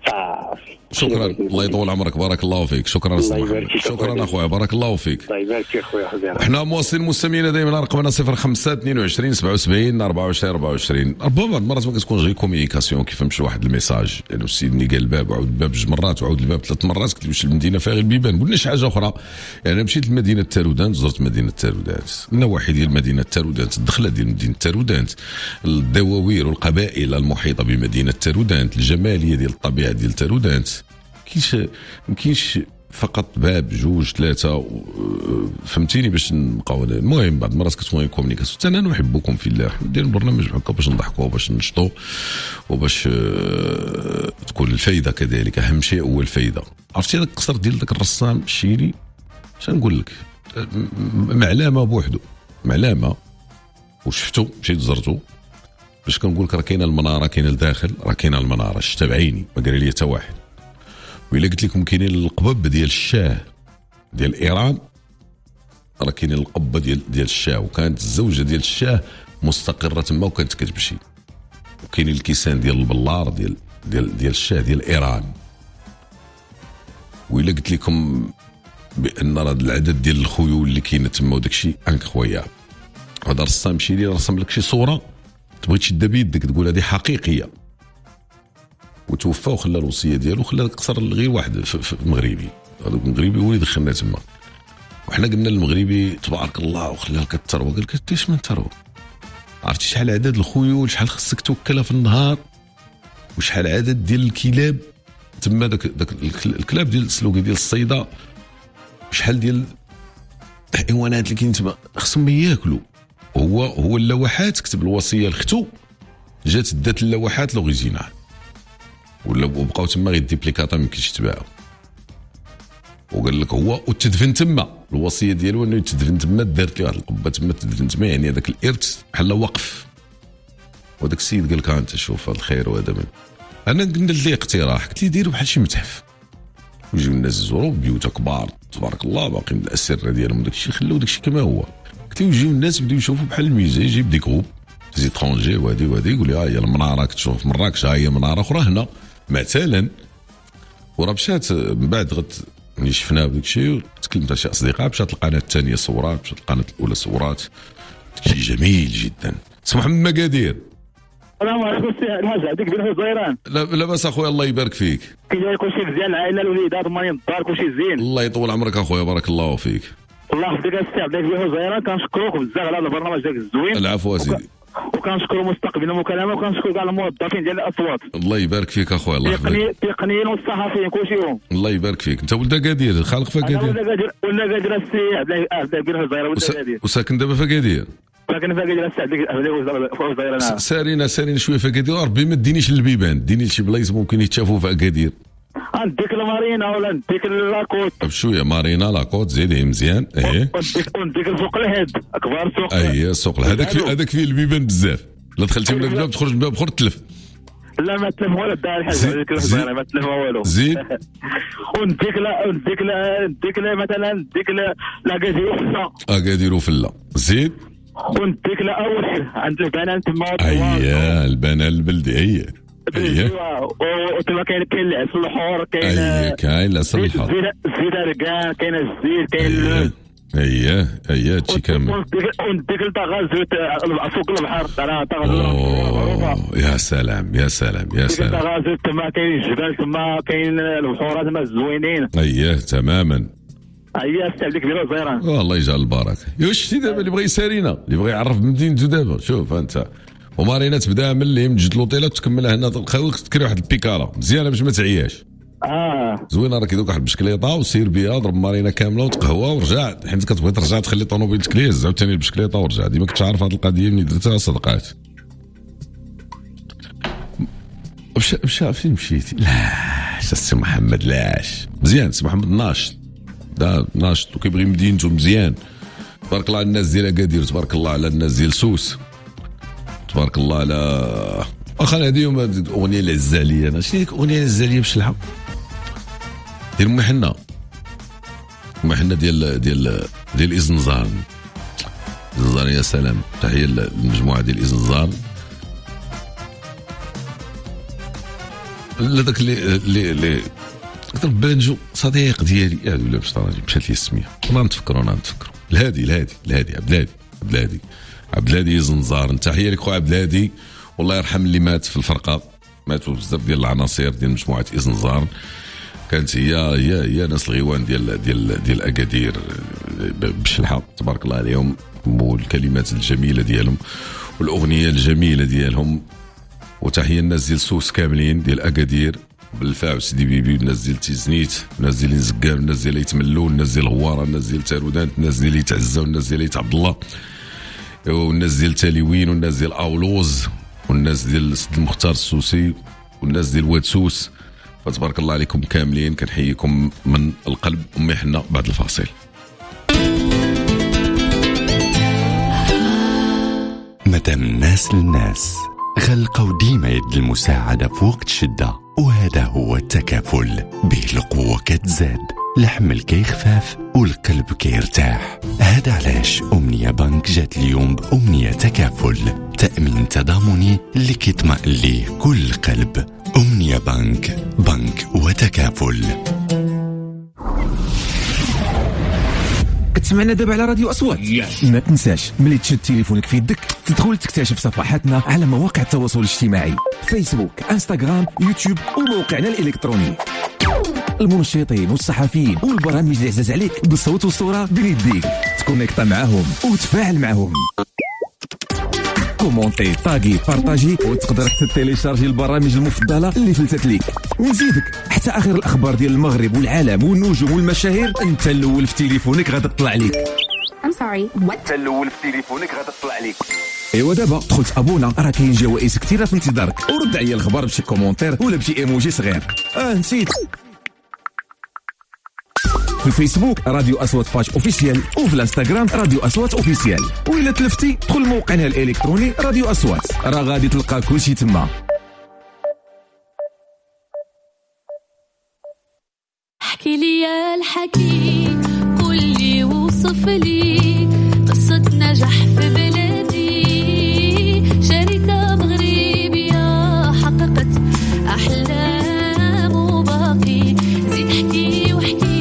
شكرا الله يطول عمرك بارك الله فيك. شكرا شكرا اخويا بارك الله فيك. الله يبارك فيك خويا حزير. احنا مواصلين مستمعينا دائما رقمنا 05 22 77 24 24. ربما مرات ما كتكونش غير كومينيكاسيون كيف نمشي واحد الميساج يعني السيد اللي قال الباب وعاود الباب جوج مرات وعاود الباب ثلاث مرات كنت مشيت للمدينه فيها غير البيبان. قلنا شي حاجه اخرى يعني مشيت لمدينه تارودانت زرت مدينه تارودانت النواحي ديال مدينه تارودانت الدخله ديال مدينه تارودانت الدواوير والقبائل المحيطه بمدينه تارودانت الجماليه ديال الطبيعه ديال تارودانت. ما كاينش فقط باب جوج ثلاثه فهمتيني باش نبقاو. المهم بعض المرات كتكون كومونيكاسيون. حتى انا نحبكم في الله، ندير برنامج هكا باش نضحكوا وباش نشطوا وباش تكون الفايده كذلك. اهم شيء هو الفايده. عرفتي هذاك القصر ديال ذاك الرسام الشيري، اش نقول لك، معلامه بوحدو، معلامه وشفتو مشيت زرتو باش كنقول لك راه كاينه المناره، كاينه لداخل، راه كاينه المناره، شتا بعيني ما قال لي حتى واحد. وإلا قلت لكم كاينين القبب ديال الشاه ديال ايران، راه كاينين القبه ديال الشاه، وكانت الزوجه ديال الشاه مستقره تما وكانت كتمشي. وكاينين الكيسان ديال البلار ديال الشاه ديال ايران. وإلا قلت لكم بان راه العدد ديال الخيول اللي كاينه تما وداك الشيء انكرويابل. هذا الرسام شيري رسم لك شي صوره تبغي تشدها بيدك تقول هذه حقيقيه. وتوفى وخلى الوصيه ديالو، خلى القصر غير واحد في المغربي، هذاك المغربي هو اللي دخلنا تما. وحنا قلنا للمغربي تبارك الله وخلى لك الثروه، قال لك ايش من ثروه؟ عرفتي شحال عدد الخيول، شحال خصك توكلها في النهار، وشحال عدد ديال الكلاب تما، داك الكلاب ديال السلوكه ديال الصيده، شحال ديال الحيوانات اللي كاين تما خصهم ياكلوا. هو اللوحات كتب الوصيه لختو، جات دات اللوحات لوريجينال ولا وبقاو تما غير ديبليكاطا ما يمكنش يتباعوا. وقال لك هو وتدفن تما، الوصيه ديالو انه يتدفن تما، دارت له واحد القبه تما تدفن تما، يعني هذاك الارث بحال وقف. وداك السيد قال لك انت شوف هذا الخير وهذا من. انا قلنا ليه اقتراح، قلت لي ديروا بحال شي متحف ويجيو الناس يزوروا بيوت كبار تبارك الله باقيين الاسره ديالهم داك الشيء، خلوا داك الشيء كما هو. قلت له يجيو الناس يبداو يشوفوا بحال الميزه، يجيب دي جروب زيترونجي وهادي يقول لي ها هي المناره راك تشوف في مراكش، ها هي مناره اخرى هنا مثلا. وراه مشات من بعد ملي شفنا بداك الشيء تكلمت مع شي اصدقاء، مشات القناه الثانيه صورات، مشات القناه الاولى صورات، شيء جميل جدا. سي محمد مقادير. السلام عليكم سي الحاج، عندك بن حزيران. لا بس اخويا الله يبارك فيك. كيجي كلشي مزيان، العائله الوليدات ماني الدار كلشي زين. الله يطول عمرك اخويا، بارك الله فيك. الله يحفظك السي عبد العزيز بن حزيران، كنشكروك بزاف على هذا البرنامج ديالك الزوين. العفو اسيدي. وكنشكروا مستقبل المكالمه، وكنشكر كاع الموظفين ديال الاصوات. الله يبارك فيك اخويا، الله يحفظك. التقنيين والصحفيين كلشيهم. الله يبارك فيك. انت ولد اكادير، خالق في اكادير؟ ولا اكادير السي عبد العزيز بن حزيران، ولد اكادير. وساكن دابا في اكادير؟ ساكن في اكادير السي عبد العزيز بن حزيران. سارينا شويه في اكادير، ربي ما دينيش للبيبان، ديني لشي بلايص ممكن يتشافوا في اكادير. نديك المارينا ولا نديك لاكوت. بشويه مارينا لاكوت زيديه مزيان. ايه ونديك السوق الهاد، اكبر سوق. اييه السوق هذاك فيه البيبان بزاف، لا دخلتي من الباب تخرج من باب اخر تلف. لا ما تلف ولا الدار الحاج، ما تلف والو. زيد. ونديك لا مثلا نديك لاكادير وفلا. زيد. ونديك لا اول عند البنان تما. اييه البنان البلدي. اييه وتما كاين العسل الحور، كاين العسل الحور، زيد ركان، كاين الزيت، كاين اييه هادشي كامل. ونديك الطغازوت فوق البحر، طغازوت. يا سلام يا سلام يا سلام. الطغازوت تما كاين الجبال، تما كاين البحورات تما زوينين. اييه تماما. اييه استعد كبير وزيران. الله يجعل البركه. شتي دابا اللي بغى يسارينا، اللي بغى يعرف مدينته دابا، شوف انت ومارينا تبدا من جد لوطيله وتكملها هنا، خاويك تكري واحد البيكالا مزيانه باش ما تعياش. زوينه راك دوك واحد البشكليطه وسير بها، ضرب مارينا كامله وتقهوى ورجع، حيت كتبغي ترجع تخلي طوموبيلتك ليز عاوتاني البشكليطه ورجع. ديما كنت عارف هذه القضيه منين درتها صدقات. مشى فين مشيتي؟ لاش السي محمد لاش مزيان، السي محمد ناشط، ناشط وكيبغي مدينته مزيان. تبارك الله على الناس ديال اكادير، تبارك الله على الناس ديال سوس، تبارك الله على واخا هذه اغنيه العزاليه. انا شنو ديك اغنيه العزاليه بشلحه ديال ام حنا ديال إزنزان. إزنزان يا سلام، تحيه للمجموعه ديال إزنزان. لا داك اللي كتر بانجو صديق ديالي ولا باش طراجي مشات لي السميه، والله نتفكروا الهادي عبد الهادي زنزار. تحيه لك خويا عبد الهادي، والله يرحم اللي مات في الفرقه، ماتوا بزاف ديال العناصر ديال مجموعه إزنزار، كانت هي ناس الغيوان ديال اكادير بالشلحه، تبارك الله عليهم، والكلمات الجميله ديالهم والاغنيه الجميله ديالهم. وتحيه الناس ديال سوس كاملين ديال اكادير، بالفعل سيدي بيبي، الناس ديال تيزنيت، الناس ديال زكان، الناس ديال يتملون، الناس ديال غواره، الناس ديال تارودان، الناس ديال يتعزى، والناس ديال عبد الله، والناس ديال تاليوين، والناس ديال اولوز، والناس ديال سيد المختار السوسي، والناس ديال واتسوس. فتبارك الله عليكم كاملين، كنحييكم من القلب. امي حنا بعد الفاصل. مدام الناس للناس غلقوا ديما يد المساعدة في وقت شدة، وهذا هو التكافل. به القوة كتزاد، الحمل كيخفاف والقلب كيرتاح. هذا علاش أمنية بنك جات اليوم بأمنية تكافل، تأمين تضامني اللي كيطمئن ليه كل قلب. أمنية بنك، بنك وتكافل. كتسمعنا دابا على راديو أصوات. ما تنساش ملي تشد تليفونك في يدك تدخل تكتشف صفحاتنا على مواقع التواصل الاجتماعي، فيسبوك، انستغرام، يوتيوب، وموقعنا الإلكتروني. المنشطين والصحفيين والبرامج اللي عزاز عليك بالصوت والصورة بين يديك، تكونيكتا معاهم وتفاعل معاهم. كومونتي، طاقي، بارطاجي، وتقدر حتى تيليشارجي البرامج المفضله اللي فلتت ليك. ونزيدك حتى اخر الاخبار ديال المغرب والعالم والنجوم والمشاهير انت الاول في تليفونك غادا تطلع ليك. انت الاول في تليفونك غادا تطلع ليك. ايوا دابا دخلت ابونا، راه كاين جوائز كثيره في انتظارك، ورد عليا الخبر بشي كومونتير ولا بشي ايموجي صغير. نسيت. في الفيسبوك راديو أصوات باج أوفيسيال، وفي الانستغرام راديو أصوات أوفيسيال، وإلا تلفتي دخل موقعنا الإلكتروني راديو أصوات، راه غادي تلقى كلشي تما. احكي لي يا الحكي، قول لي وصف لي قصة نجاح في بلادي، شركة مغربية حققت أحلام وباقي، زيد احكي واحكي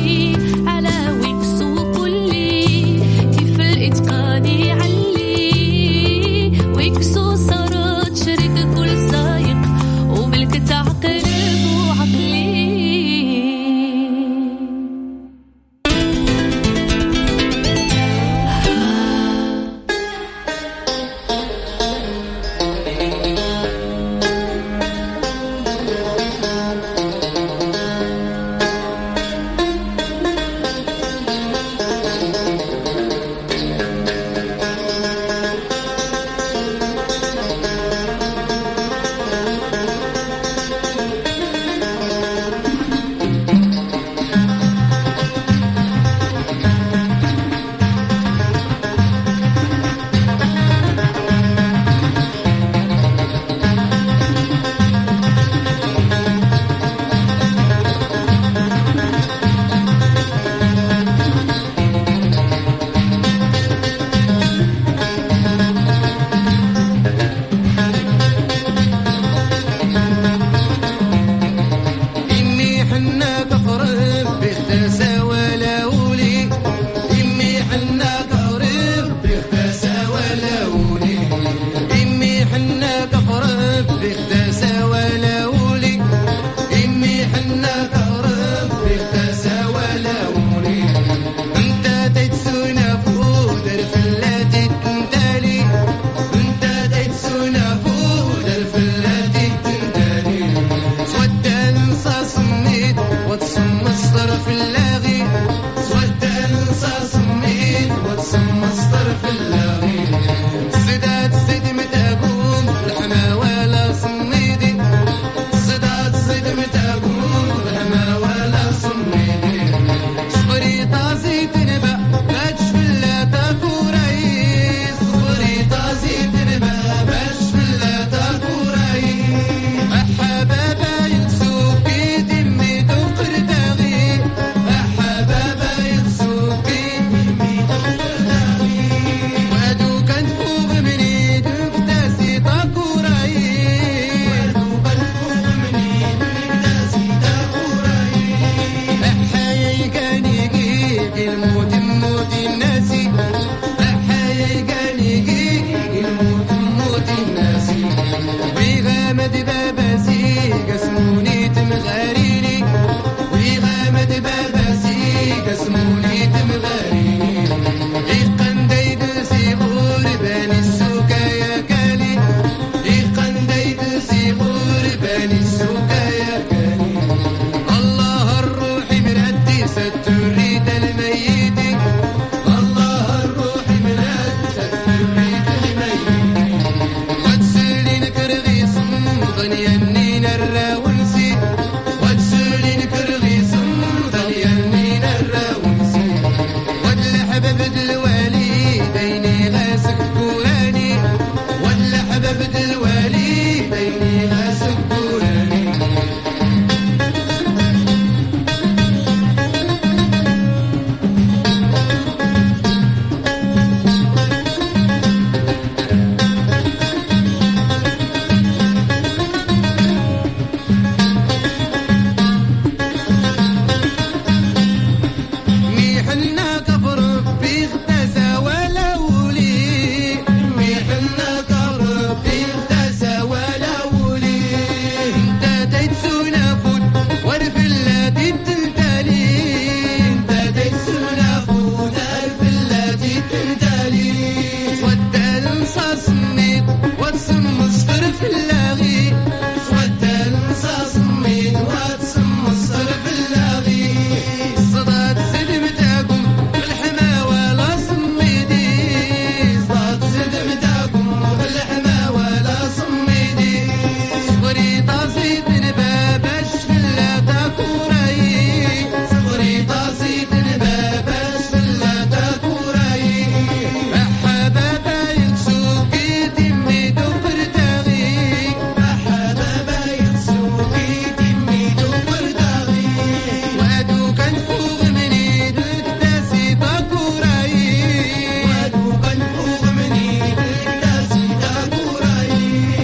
حناك بربي اغتسى ولا ولي مي حناك بربي اغتسى ولا ولي انت تيتسونا فوت ورفلا تتنتالي انت تيتسونا فوت ورفلا تتنتالي ودال نصاصني وتصم مصفر في اللاغي ودال نصاصني وتصم مصفر في اللاغي صدات سلمتاكم بالحما ولا صميدي صدات سلمتاكم بالحما ولا صميدي صبري طاسيت نبابش في اللاتا كوراي صبري طاسيت نبابش في اللاتا كوراي حبابا يكسوكي تمي دبر تاغي حبابا يكسوكي تمي دبر تاغي وادو كان فوق مني دكتاسي تاكوراي وادو كان فوق مني دكتاسي تاكوراي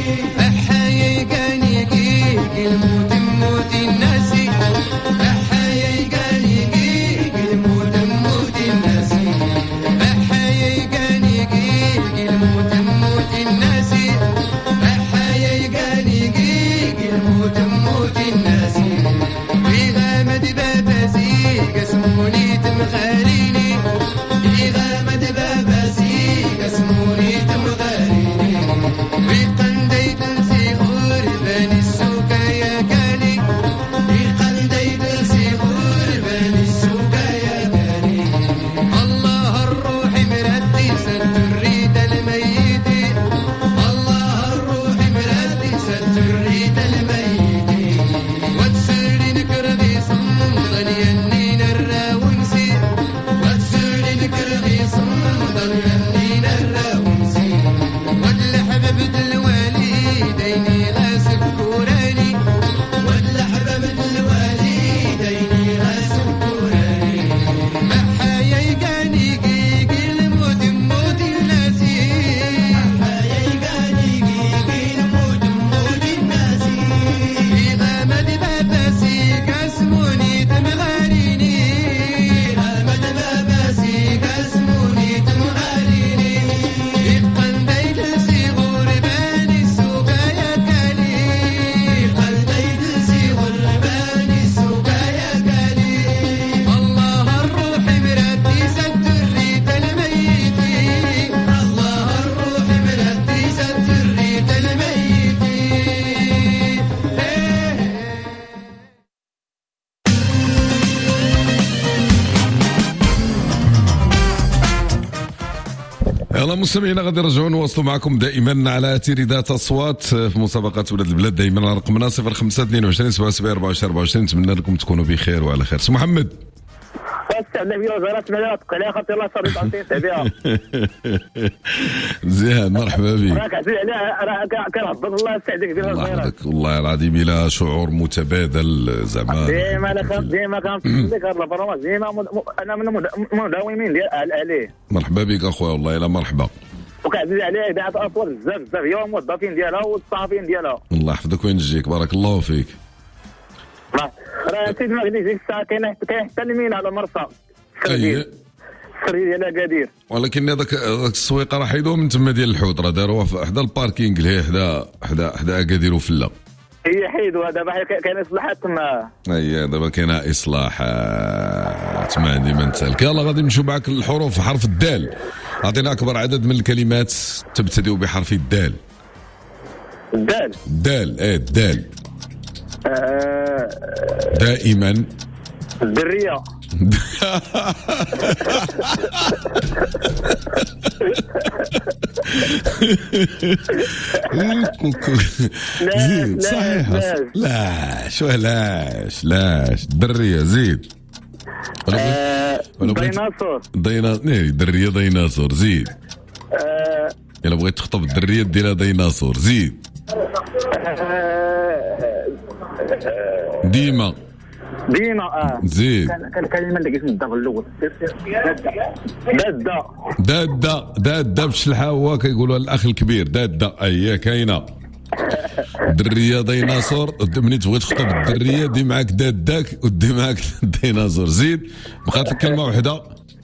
أحيي كان يجيك الموت موت الناسي أحيي كان يجيك الموت موت الناسي أحيي كان يجيك الموت موت الناسي أحيي كان يجيك الموت موت الناسي في غامد باباسي قسموني تمغاريني في غامد باباسي قسموني تمغاريني في قندي تنسي غربان السوكا يا كالي في قندي تنسي غربان السوكا يا كالي الله الروح مردي ستريد الميت الله الروح مردي ستريد الميت وتسري نكرغي صمدن ينين الراونسي وتسري نكرغي صمدن ينين الراونسي والحبب الوالدين غاسك كوراني والحبب الوالدين غاسك كوراني محايا يقاني قيق الموت موت الناسي محايا يقاني قيق الموت موت الناسي في غامد باباسي قسموني تمغاريني غامد باباسي قسموني تمغاريني في قلبي تنسي غربان السوكا يا كالي قلبي تنسي غربان السوكا يا كالي الله الروح مردي ستريد الميت الله الروح مردي ستريد الميت يلا مستمعينا غادي نرجعوا نواصلوا معكم دائما على اثير ذات اصوات في مسابقات ولاد البلاد دائما على رقمنا 05 22 77 24 24. نتمنى لكم تكونوا بخير وعلى خير. سي محمد استعنا بيا وزارات مليات قليل خاطر الله صار يطلع بها مزيان مرحبا بك. راك عزيز عليها راه كنهبط الله يسعدك بها الله الصغيرات يحفظك والله العظيم الى شعور متبادل زعما ديما كنصدق هذا البرنامج ديما انا من المداومين ديال عليه. مرحبا بك اخويا والله الا مرحبا. وكعزيز عليها اذاعه الاصوات بزاف هي الموظفين ديالها والصحفيين ديالها. الله يحفظك وينجيك بارك الله فيك. راه سيد مغني ديك الساعه كاين حتى المين على مرصى اي السري ديال اكادير. ولكن هذاك السويقه راه حيدوه من تما ديال الحوت راه داروها حدا الباركينغ اللي هي حدا اكادير وفلا. هي حيدوها دابا كاين اصلاحات تما. اي دابا كاينه اصلاحات ما عندي ما نسالك. يلا غادي نمشيو معاك الحروف. حرف الدال اعطينا اكبر عدد من الكلمات تبتدئ بحرف الدال. الدال الدال دائما الدريه زيد صحيح لاش درية زيد درية ديناصور زيد يلا بغيت تخطب الدرية ديرها ديناصور زيد ديما زيد كان كلمه اللي قلت الدغ الاول دادا بشلحه هو كيقولوا الاخ الكبير دادا اي كاينه الدريه ديناصور، ملي تبغي تخطب الدريه دي معاك داداك ودي معاك الديناصور. زيد بقات لك كلمه واحده.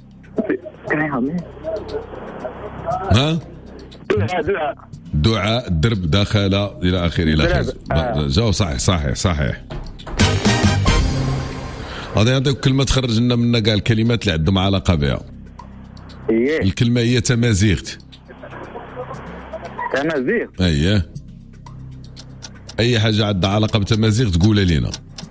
ها دعاء، الدرب، دخل الى اخره الى اخره. جاوب صحيح. غادي نعطيك كلمه تخرج لنا منها كاع الكلمات اللي عندهم علاقه بها. الكلمه هي تمازيغت. اييه، اي حاجه عندها علاقه بتمازيغ تقولها لينا.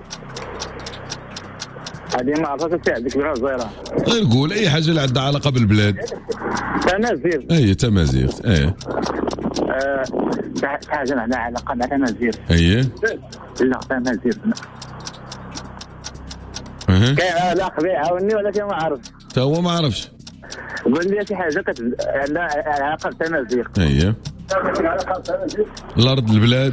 هذه ما عرفتش عندك بها صغيره. غير قول اي حاجه اللي عندها علاقه بالبلاد. تمازيغ. تمازيغ. حاجه عندها علاقه مع تمازيغ. لا تمازيغ. كاين لا خبي عاوني ولكن ما عرف. تا هو ما عرفش. قول لي شي حاجه عندها علاقه بتمازيغ. الارض، البلاد.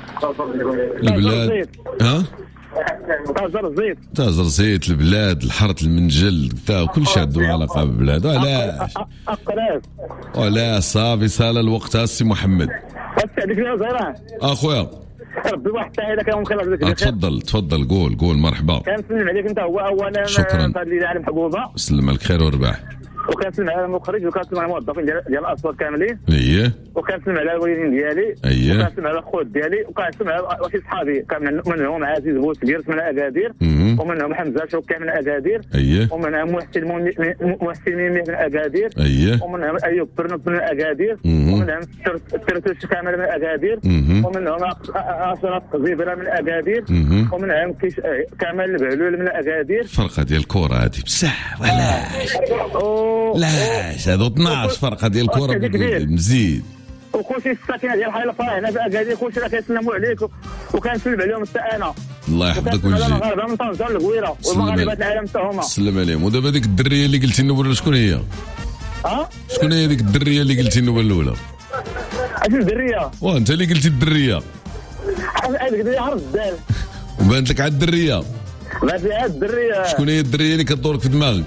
تاجر زيت، البلاد، الحرث، المنجل، كل شيء عنده علاقه بالبلاد. ولا صافي سال الوقت. السي محمد اخويا ربي واحد التحيه لك يا مخلص. تفضل قول مرحبا. كنسلم عليك انت هو اولا. شكرا. على محبوبه. سلم عليك خير ورباح. وكنسلم على المخرج وكنسلم على الموظفين ديال الاصوات كاملين. وكنسلم على الوالدين ديالي. وكنسلم على الخوت ديالي وكنسلم على واحد صحابي منهم عزيز بوسكيرت من اكادير. ومنهم حمزه شوكه من اكادير. ومنهم محسن ميمي من اكادير. ومنهم ايوب برنوك من اكادير. ومنهم الترتوش كامل من اكادير. ومنهم اشرف زبره من اكادير. ومنهم كامل البعلول من اكادير. فرقه ديال الكره هذه بصح لاش هذو 12 فرقه ديال الكره مزيد. وكلشي الساكنه ديال حي الفرح هنا في اكادير كلشي راه كيسلموا عليك وكنسلم عليهم حتى انا. الله يحفظك ويجزيك. المغاربه من طنجه للقويره والمغاربه العالم حتى هما. سلم عليهم. ودابا ديك الدريه اللي قلتي النوبه شكون هي؟ شكون هي ديك الدريه اللي قلتي النوبه الاولى؟ اش الدريه؟ انت اللي قلتي الدريه. هذيك الدريه عرف الدال. وبانت لك عاد الدريه. بانت لي عاد الدريه. شكون هي الدريه اللي كدورك في دماغك؟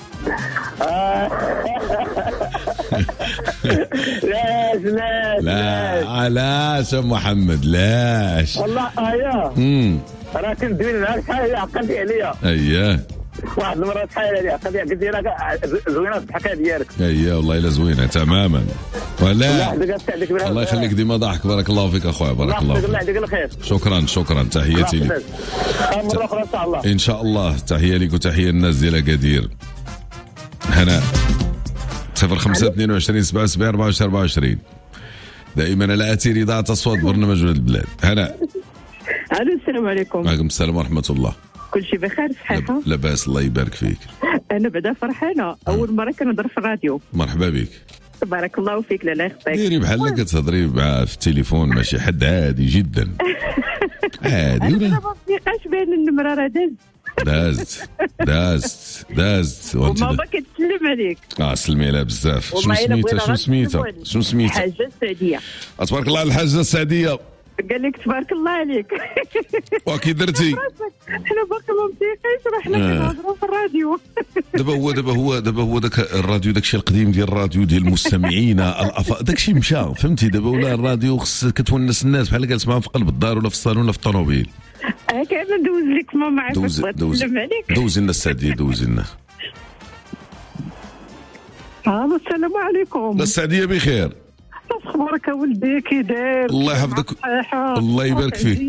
لا علاش يا محمد لاش؟ والله راه كندوي معاك شحال هي عقلتي عليا. واحد المره شحال هذه عقلتي قلت لي راك زوينه الحكايه ديالك. والله الا زوينه تماما. ولا الله يخليك ديما ضحك. بارك الله فيك اخويا. بارك الله فيك. الله يعطيك الخير. شكرا تحياتي لك. مره اخرى ان شاء الله. ان شاء الله. تحيه لك وتحيه الناس ديال اكادير. هنا 0522 77 24. دائما على اثير اذاعه اصوات برنامج ولاد البلاد. هنا السلام عليكم. وعليكم السلام ورحمه الله. كل شيء بخير صحيحه؟ لاباس الله يبارك فيك. انا بعدا فرحانه اول مره كنهضر في الراديو. مرحبا بك. بارك الله فيك. لا يخطيك. ديري بحال كتهضري في التليفون ماشي حد عادي جدا. عادي ولا ما بقاش بين النمره راه دازت وماما كتسلم عليك. سلمي لها بزاف. شنو سميتها؟ حاجه السعديه. تبارك الله على الحاجه السعديه. قال لك تبارك الله عليك. وكي درتي؟ حنا باقي ما متيقينش راه حنا كنهضروا في الراديو. دابا هو داك الراديو داكشي القديم ديال الراديو ديال المستمعين داكشي مشى فهمتي. دابا ولا الراديو خص كتونس الناس بحال جالس معاهم في قلب الدار ولا في الصالون ولا في الطوموبيل. كاين ندوز لك ما معرفش نسلم عليك. دوزي لنا السعديه دوزي لنا. السلام عليكم. السعديه بخير. اخبارك ولدي كي داير؟ الله يحفظك. الله يبارك فيك.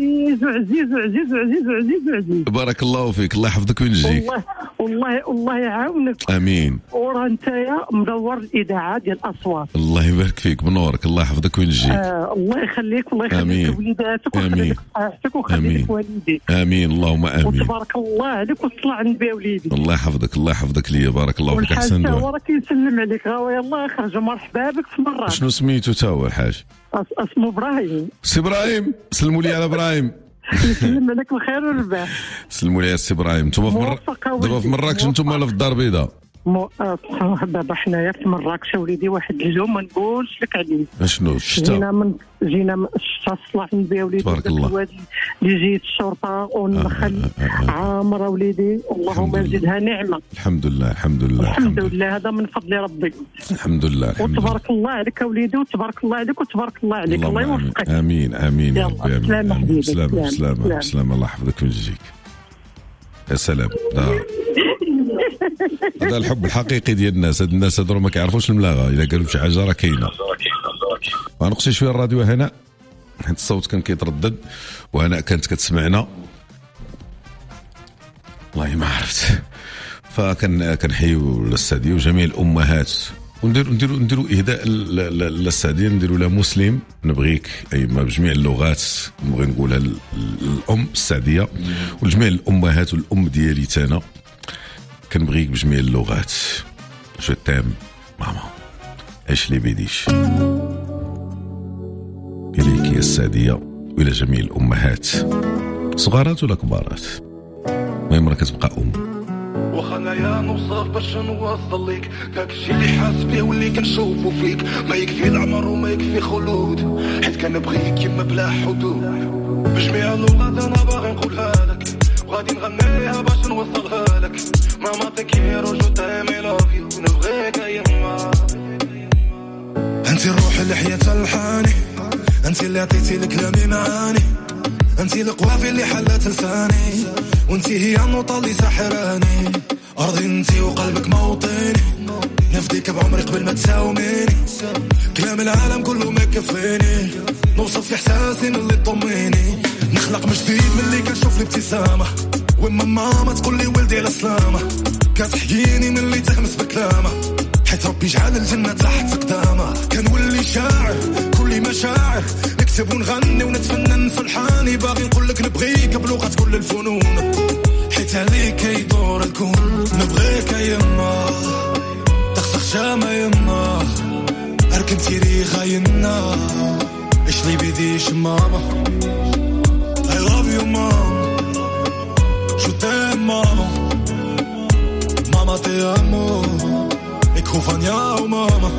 عزيز. بارك الله فيك. الله يحفظك وينجيك. الله يعاونك. امين. وراه انت مدور الاذاعه ديال الاصوات. الله يبارك فيك بنورك. الله يحفظك وينجيك. الله يخليك. الله يخليك وليداتك ويخليك صحتك ويخليك والديك. امين اللهم امين. وتبارك الله عليك والصلاه على النبي وليدي. الله يحفظك ليا. بارك الله فيك. احسن دعوه. والحاج كيسلم عليك. يلاه خرج مرحبا بك في مره. شنو سميتو تا هو الحاج؟ اسمه ابراهيم. سي ابراهيم سلموا لي على ابراهيم. يسلم عليك الخير والرباح. سلموا لي على سي ابراهيم. انتم دابا في مراكش انتم ولا في الدار البيضاء؟ دابا حنايا في مراكش وليدي واحد اليوم ما نقولش لك عليه. اشنو الشتا؟ جينا من الشتا صلاح النبي وليدي. تبارك الله. اللي جيت الشرطه والنخل عامره وليدي، اللهم يزيدها نعمه. الحمد لله الحمد لله الحمد لله، هذا من فضل ربي. الحمد لله وتبارك الله عليك وليدي، وتبارك الله عليك وتبارك الله عليك. الله يوفقك. امين امين يا ربي. امين. سلامة سلامة الله يحفظك ويجزيك. يا سلام. هذا الحب الحقيقي ديال الناس. هاد الناس هادو ما كيعرفوش الملاغه، الا قالوا شي حاجه راه كاينه. غنقصي شويه الراديو هنا حيت الصوت كان كيتردد، وهنا كانت كتسمعنا والله ما عرفت. فكنحيو الساديه وجميع الامهات، ونديروا اهداء للساديه، نديروا لها مسلم نبغيك، اي ما بجميع اللغات نبغي نقولها الام السعديه وجميع الامهات، والام ديالي تانا كنبغيك بجميع اللغات. جو تام ماما ايش لي بيديش. اليك يا الساديه والى جميع الامهات صغارات ولا كبارات، المهم راه كتبقى ام. واخا انايا نوصف باش نوصل ليك داكشي اللي حاس بيه واللي كنشوفو فيك، ما يكفي العمر وما يكفي خلود، حيت كنبغيك يما بلا حدود. بجميع اللغات انا باغي نقولها لك، وغادي نغنيها باش نوصلها لك. ماما تكيرو جو تايمي لافيو، نبغيك يما. انت الروح اللي حياتها الحاني، انت اللي عطيتي لكلامي معاني، انت القوافي اللي حلت لساني، وانت هي النوطة اللي ساحراني. ارضي انت وقلبك موطني، نفديك بعمري قبل ما تساوميني. كلام العالم كله ما كفيني، نوصف في احساسي من اللي طميني. نخلق من جديد من اللي كنشوف الابتسامة، وما ماما تقول لي ولدي على سلامة. كتحييني من اللي تهمس بكلامه، حيت ربي جعل الجنة تحت قدامه. كنولي شاعر كل مشاعر، نكتب ونغني ونتفنن في الحاني. باغي نقولك نبغيك بلغة كل الفنون، حيت عليك يدور الكون. نبغيك يما تخسخ شامة يما، اركب تيريخا يما، ايش لي بيديش ماما. I love you mom، je t'aime mama، mama te amo. خوفانيا وماما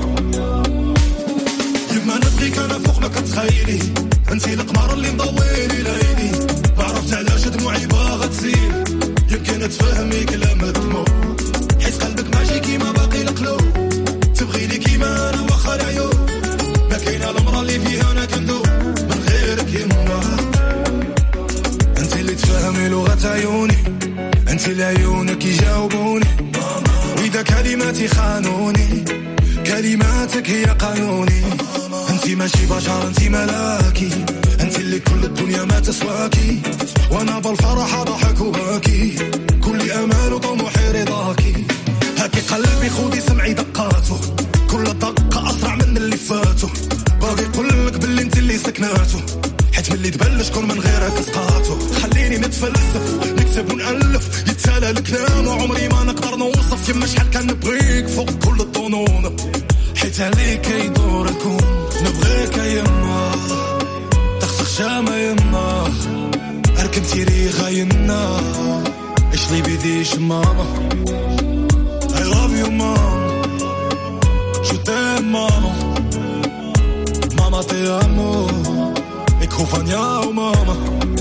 يما نبغيك انا فوق ما كتخيلي. انتي القمر اللي مضويني ليلي، ما عرفت علاش دموعي باغا تسيل. يمكن تفهمي كلام الدموع، حيت قلبك ماشي كيما باقي القلوب. تبغيني كيما انا واخا العيوب، ما كاينه المرا اللي فيها انا كندوب من غيرك يما. انتي اللي تفهمي لغة عيوني، انتي اللي عيونك يجاوبوني. إذا كلماتي خانوني، كلماتك هي قانوني. أنتي ماشي بشر أنتي ملاكي، أنتي اللي كل الدنيا ما تسواكي. وأنا بالفرح ضحك وباكي، كل أمال وطموحي رضاكي. هاكي قلبي خودي سمعي دقاته، كل دقة أسرع من اللي فاتو. باغي قولك باللي انت اللي سكناتو، حيت ملي تبلش كون من غيرك سقاطو. خليني نتفلسف نكتب ونألف، يتسالى الكلام وعمري ما نقدر نوصف. يما شحال كان نبغيك فوق كل الظنون، حيت عليك يدور الكون. نبغيك يما تخسخ شامة يما، اركب تيريخا يما، ايش لي بيديش ماما. I love you mom، je t'aime mama، mama te amo. خوفانيا وماما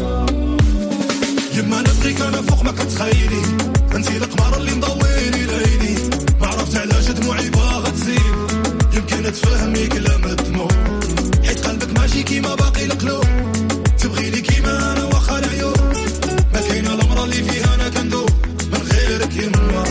يما نبغيك انا فوق ما كتخيلي. انتي القمر اللي مضويني ليلي، ما عرفت علاش دموعي باغا تزيد. يمكن تفهمي كلام الدموع، حيت قلبك ماشي كيما باقي القلوب. تبغيني كيما انا واخا العيوب، ما كاينه المرا اللي فيها انا كندوب من غيرك يما.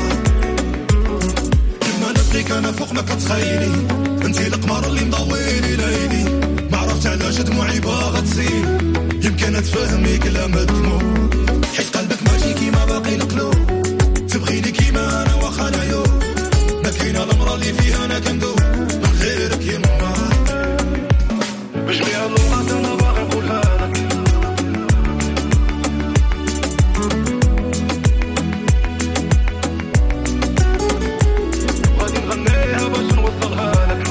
يما نبغيك انا فوق ما كتخيلي. انتي القمر اللي مضويني ليلي، ما عرفت علاش دموعي باغا تسيل. يمكن تفهمي كلام الدموع، حيت قلبك ماشي كيما باقي القلوب. تبغيني كيما انا واخا العيوب، ما كاينه المرا اللي فيها انا كندوب من غيرك يما. بجميع اللغات انا باغي نقولها لك، غادي نغنيها باش نوصلها لك.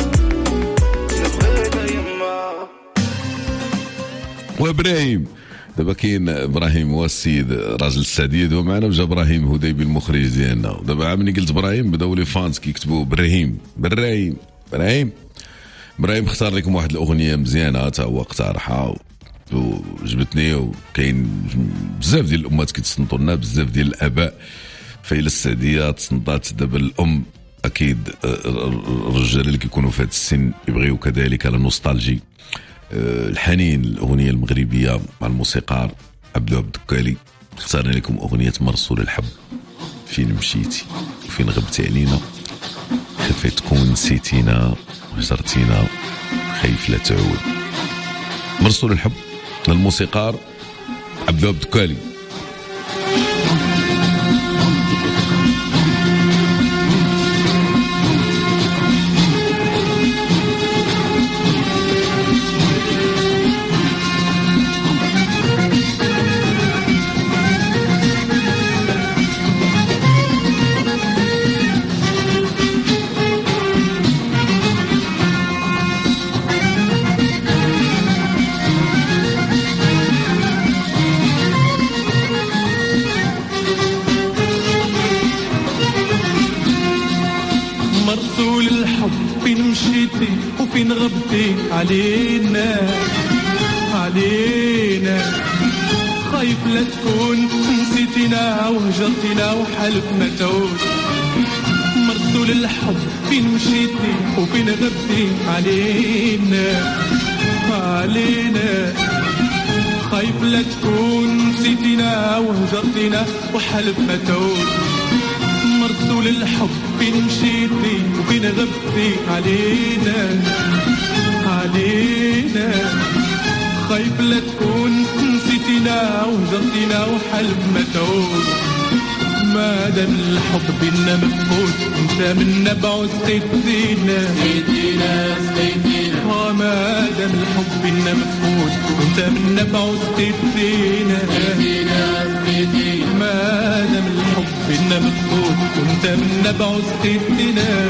وابراهيم دابا كاين ابراهيم هو السيد راجل السديد ومعنا، وجا ابراهيم هديبي المخرج ديالنا. دابا ملي قلت ابراهيم بداو لي فانز كيكتبوا بالرهيم بالرهيم ابراهيم. ابراهيم اختار لكم واحد الاغنيه مزيانه تا هو اقترحها وجبتني، وكاين بزاف ديال الامهات كيتصنتوا لنا، بزاف ديال الاباء فايله السعديه تصنتات. دابا الام اكيد الرجال اللي كيكونوا في هذا السن يبغيو كذلك على نوستالجي الحنين الاغنيه المغربيه مع الموسيقار عبد الدكالي. اختارنا لكم اغنيه مرسول الحب. فين مشيتي وفين غبتي علينا، خفيت تكون نسيتينا هجرتينا، خايف لا تعود. مرسول الحب للموسيقار عبد الدكالي. وفين غبتي علينا علينا، خايف لا تكون نسيتينا وهجرتينا وحلف ما تعود. مرسول الحب فين مشيتي وفين غبتي علينا علينا، خايف لا تكون نسيتينا وهجرتينا وحلف ما تعود. مرسول الحب فين مشيتي وفين غبتي علينا علينا، خايف لا تكون نسيتينا وهجرتينا وحلف ما تعود. ما دام الحب بينا مفقود انت منا بعد سيتينا ما دام الحب بينا مفقود انت منا بعد سيتينا ما دام الحب بينا مفقود انت منا بعد سيتينا.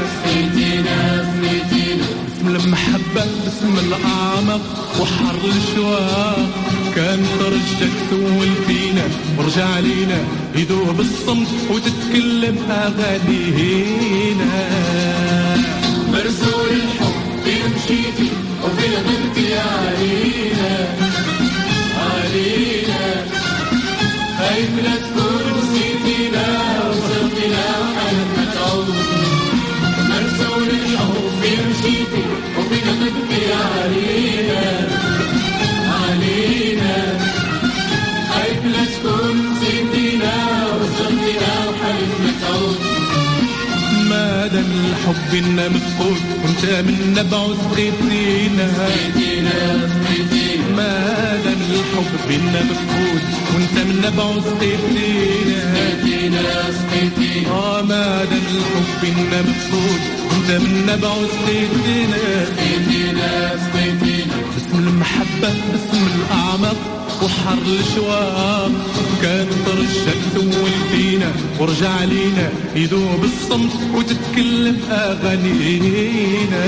بسم المحبة بسم الأعمق وحر الشواق، كان ترجك سول فينا ورجع علينا يدوب الصمت وتتكلم أغانينا. مرسول الحب فين مشيتي وفين غبتي علينا علينا، خايف لا تكون نسيتينا وصرتينا وحلف ما تعود. مرسول الحب فين مشيتي وفين غبتي علينا علينا، خايف لا تكون نسيتينا وصرتينا وحلف ما تعود. ما دام الحب بينا مفقود وانت منا بعد سيتينا ما دام الحب بينا مفقود وانت منا بعد سيتينا ما دام الحب بينا مفقود وانت منا بعد سيتينا. بسم المحبة بسم الأعمق وحر الشواق، كان ترجك سول فينا ورجع علينا يذوب الصمت وتتكلم أغانينا.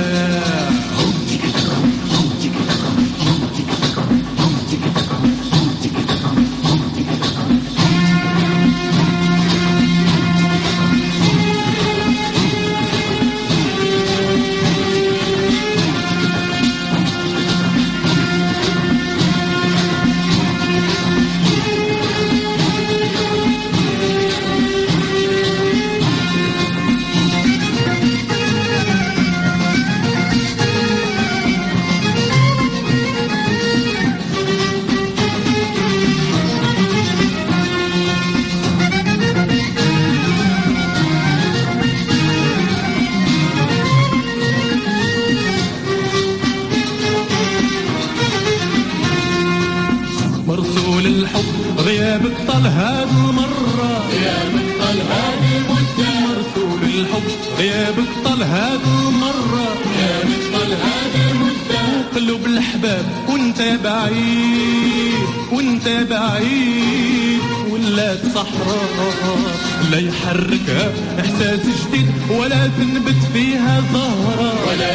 غيابك طال هاد المرة غيابك طال هاد المدة، مرسول الحب غيابك طال هاد المرة غيابك طال هاد المدة. قلوب الأحباب وانت بعيد وانت بعيد، ولا صحراء لا يحركها إحساس جديد ولا تنبت فيها زهرة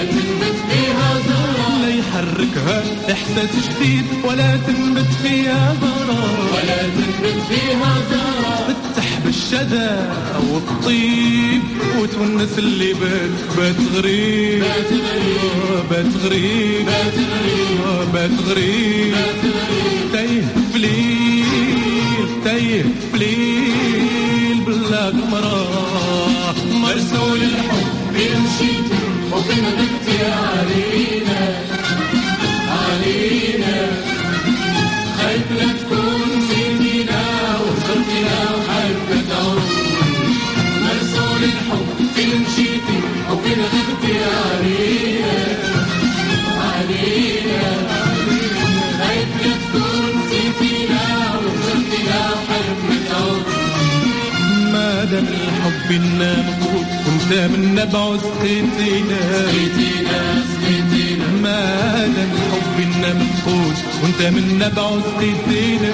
لا يحركها إحساس جديد ولا تنبت فيها زهرة تفتح بالشذا والطيب وتونس اللي بات غريب تايه فليل بلا قمرة مرسول الحب يمشي وفين غبتي علينا خايف لا تكون نسيتينا وخسرتينا وحالك تعود مرسول الحب فين مشيتي وفين غبتي علينا خايف لا تكون نسيتينا وخسرتينا وحالك تعود ما دام الحب إنا مفقود وانت منا بعد سقيتينا ما دام الحب إنا مفقود وانت منا بعد سقيتينا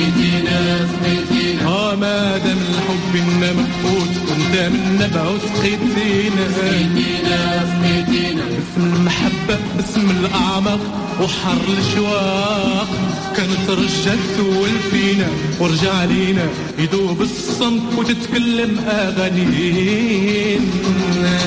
ما دام الحب إنا مفقود وانت منا بعد سقيتينا باسم المحبة باسم الأعماق وحر الشواق كانت رجال تول فينا ورجع لينا يدوب الصمت وتتكلم أغانينا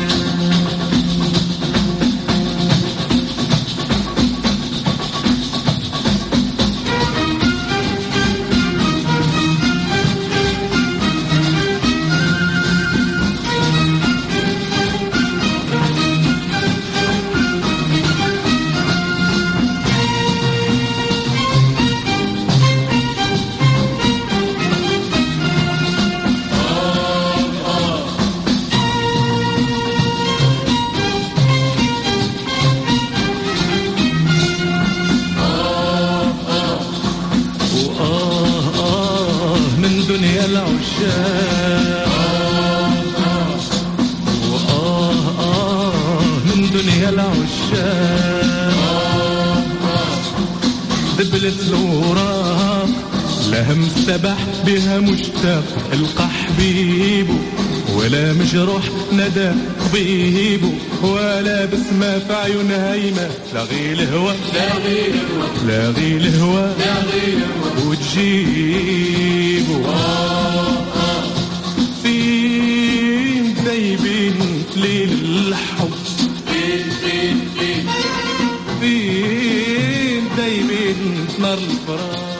ذبلت الوراق لهم سبح بها مشتاق القى حبيبه ولا مجروح ندى طبيبه ولا بسمة في عيون هيمة لاغي الهوى وتجيبه فين دايبين ليل الحب فين دايبين نار الفراق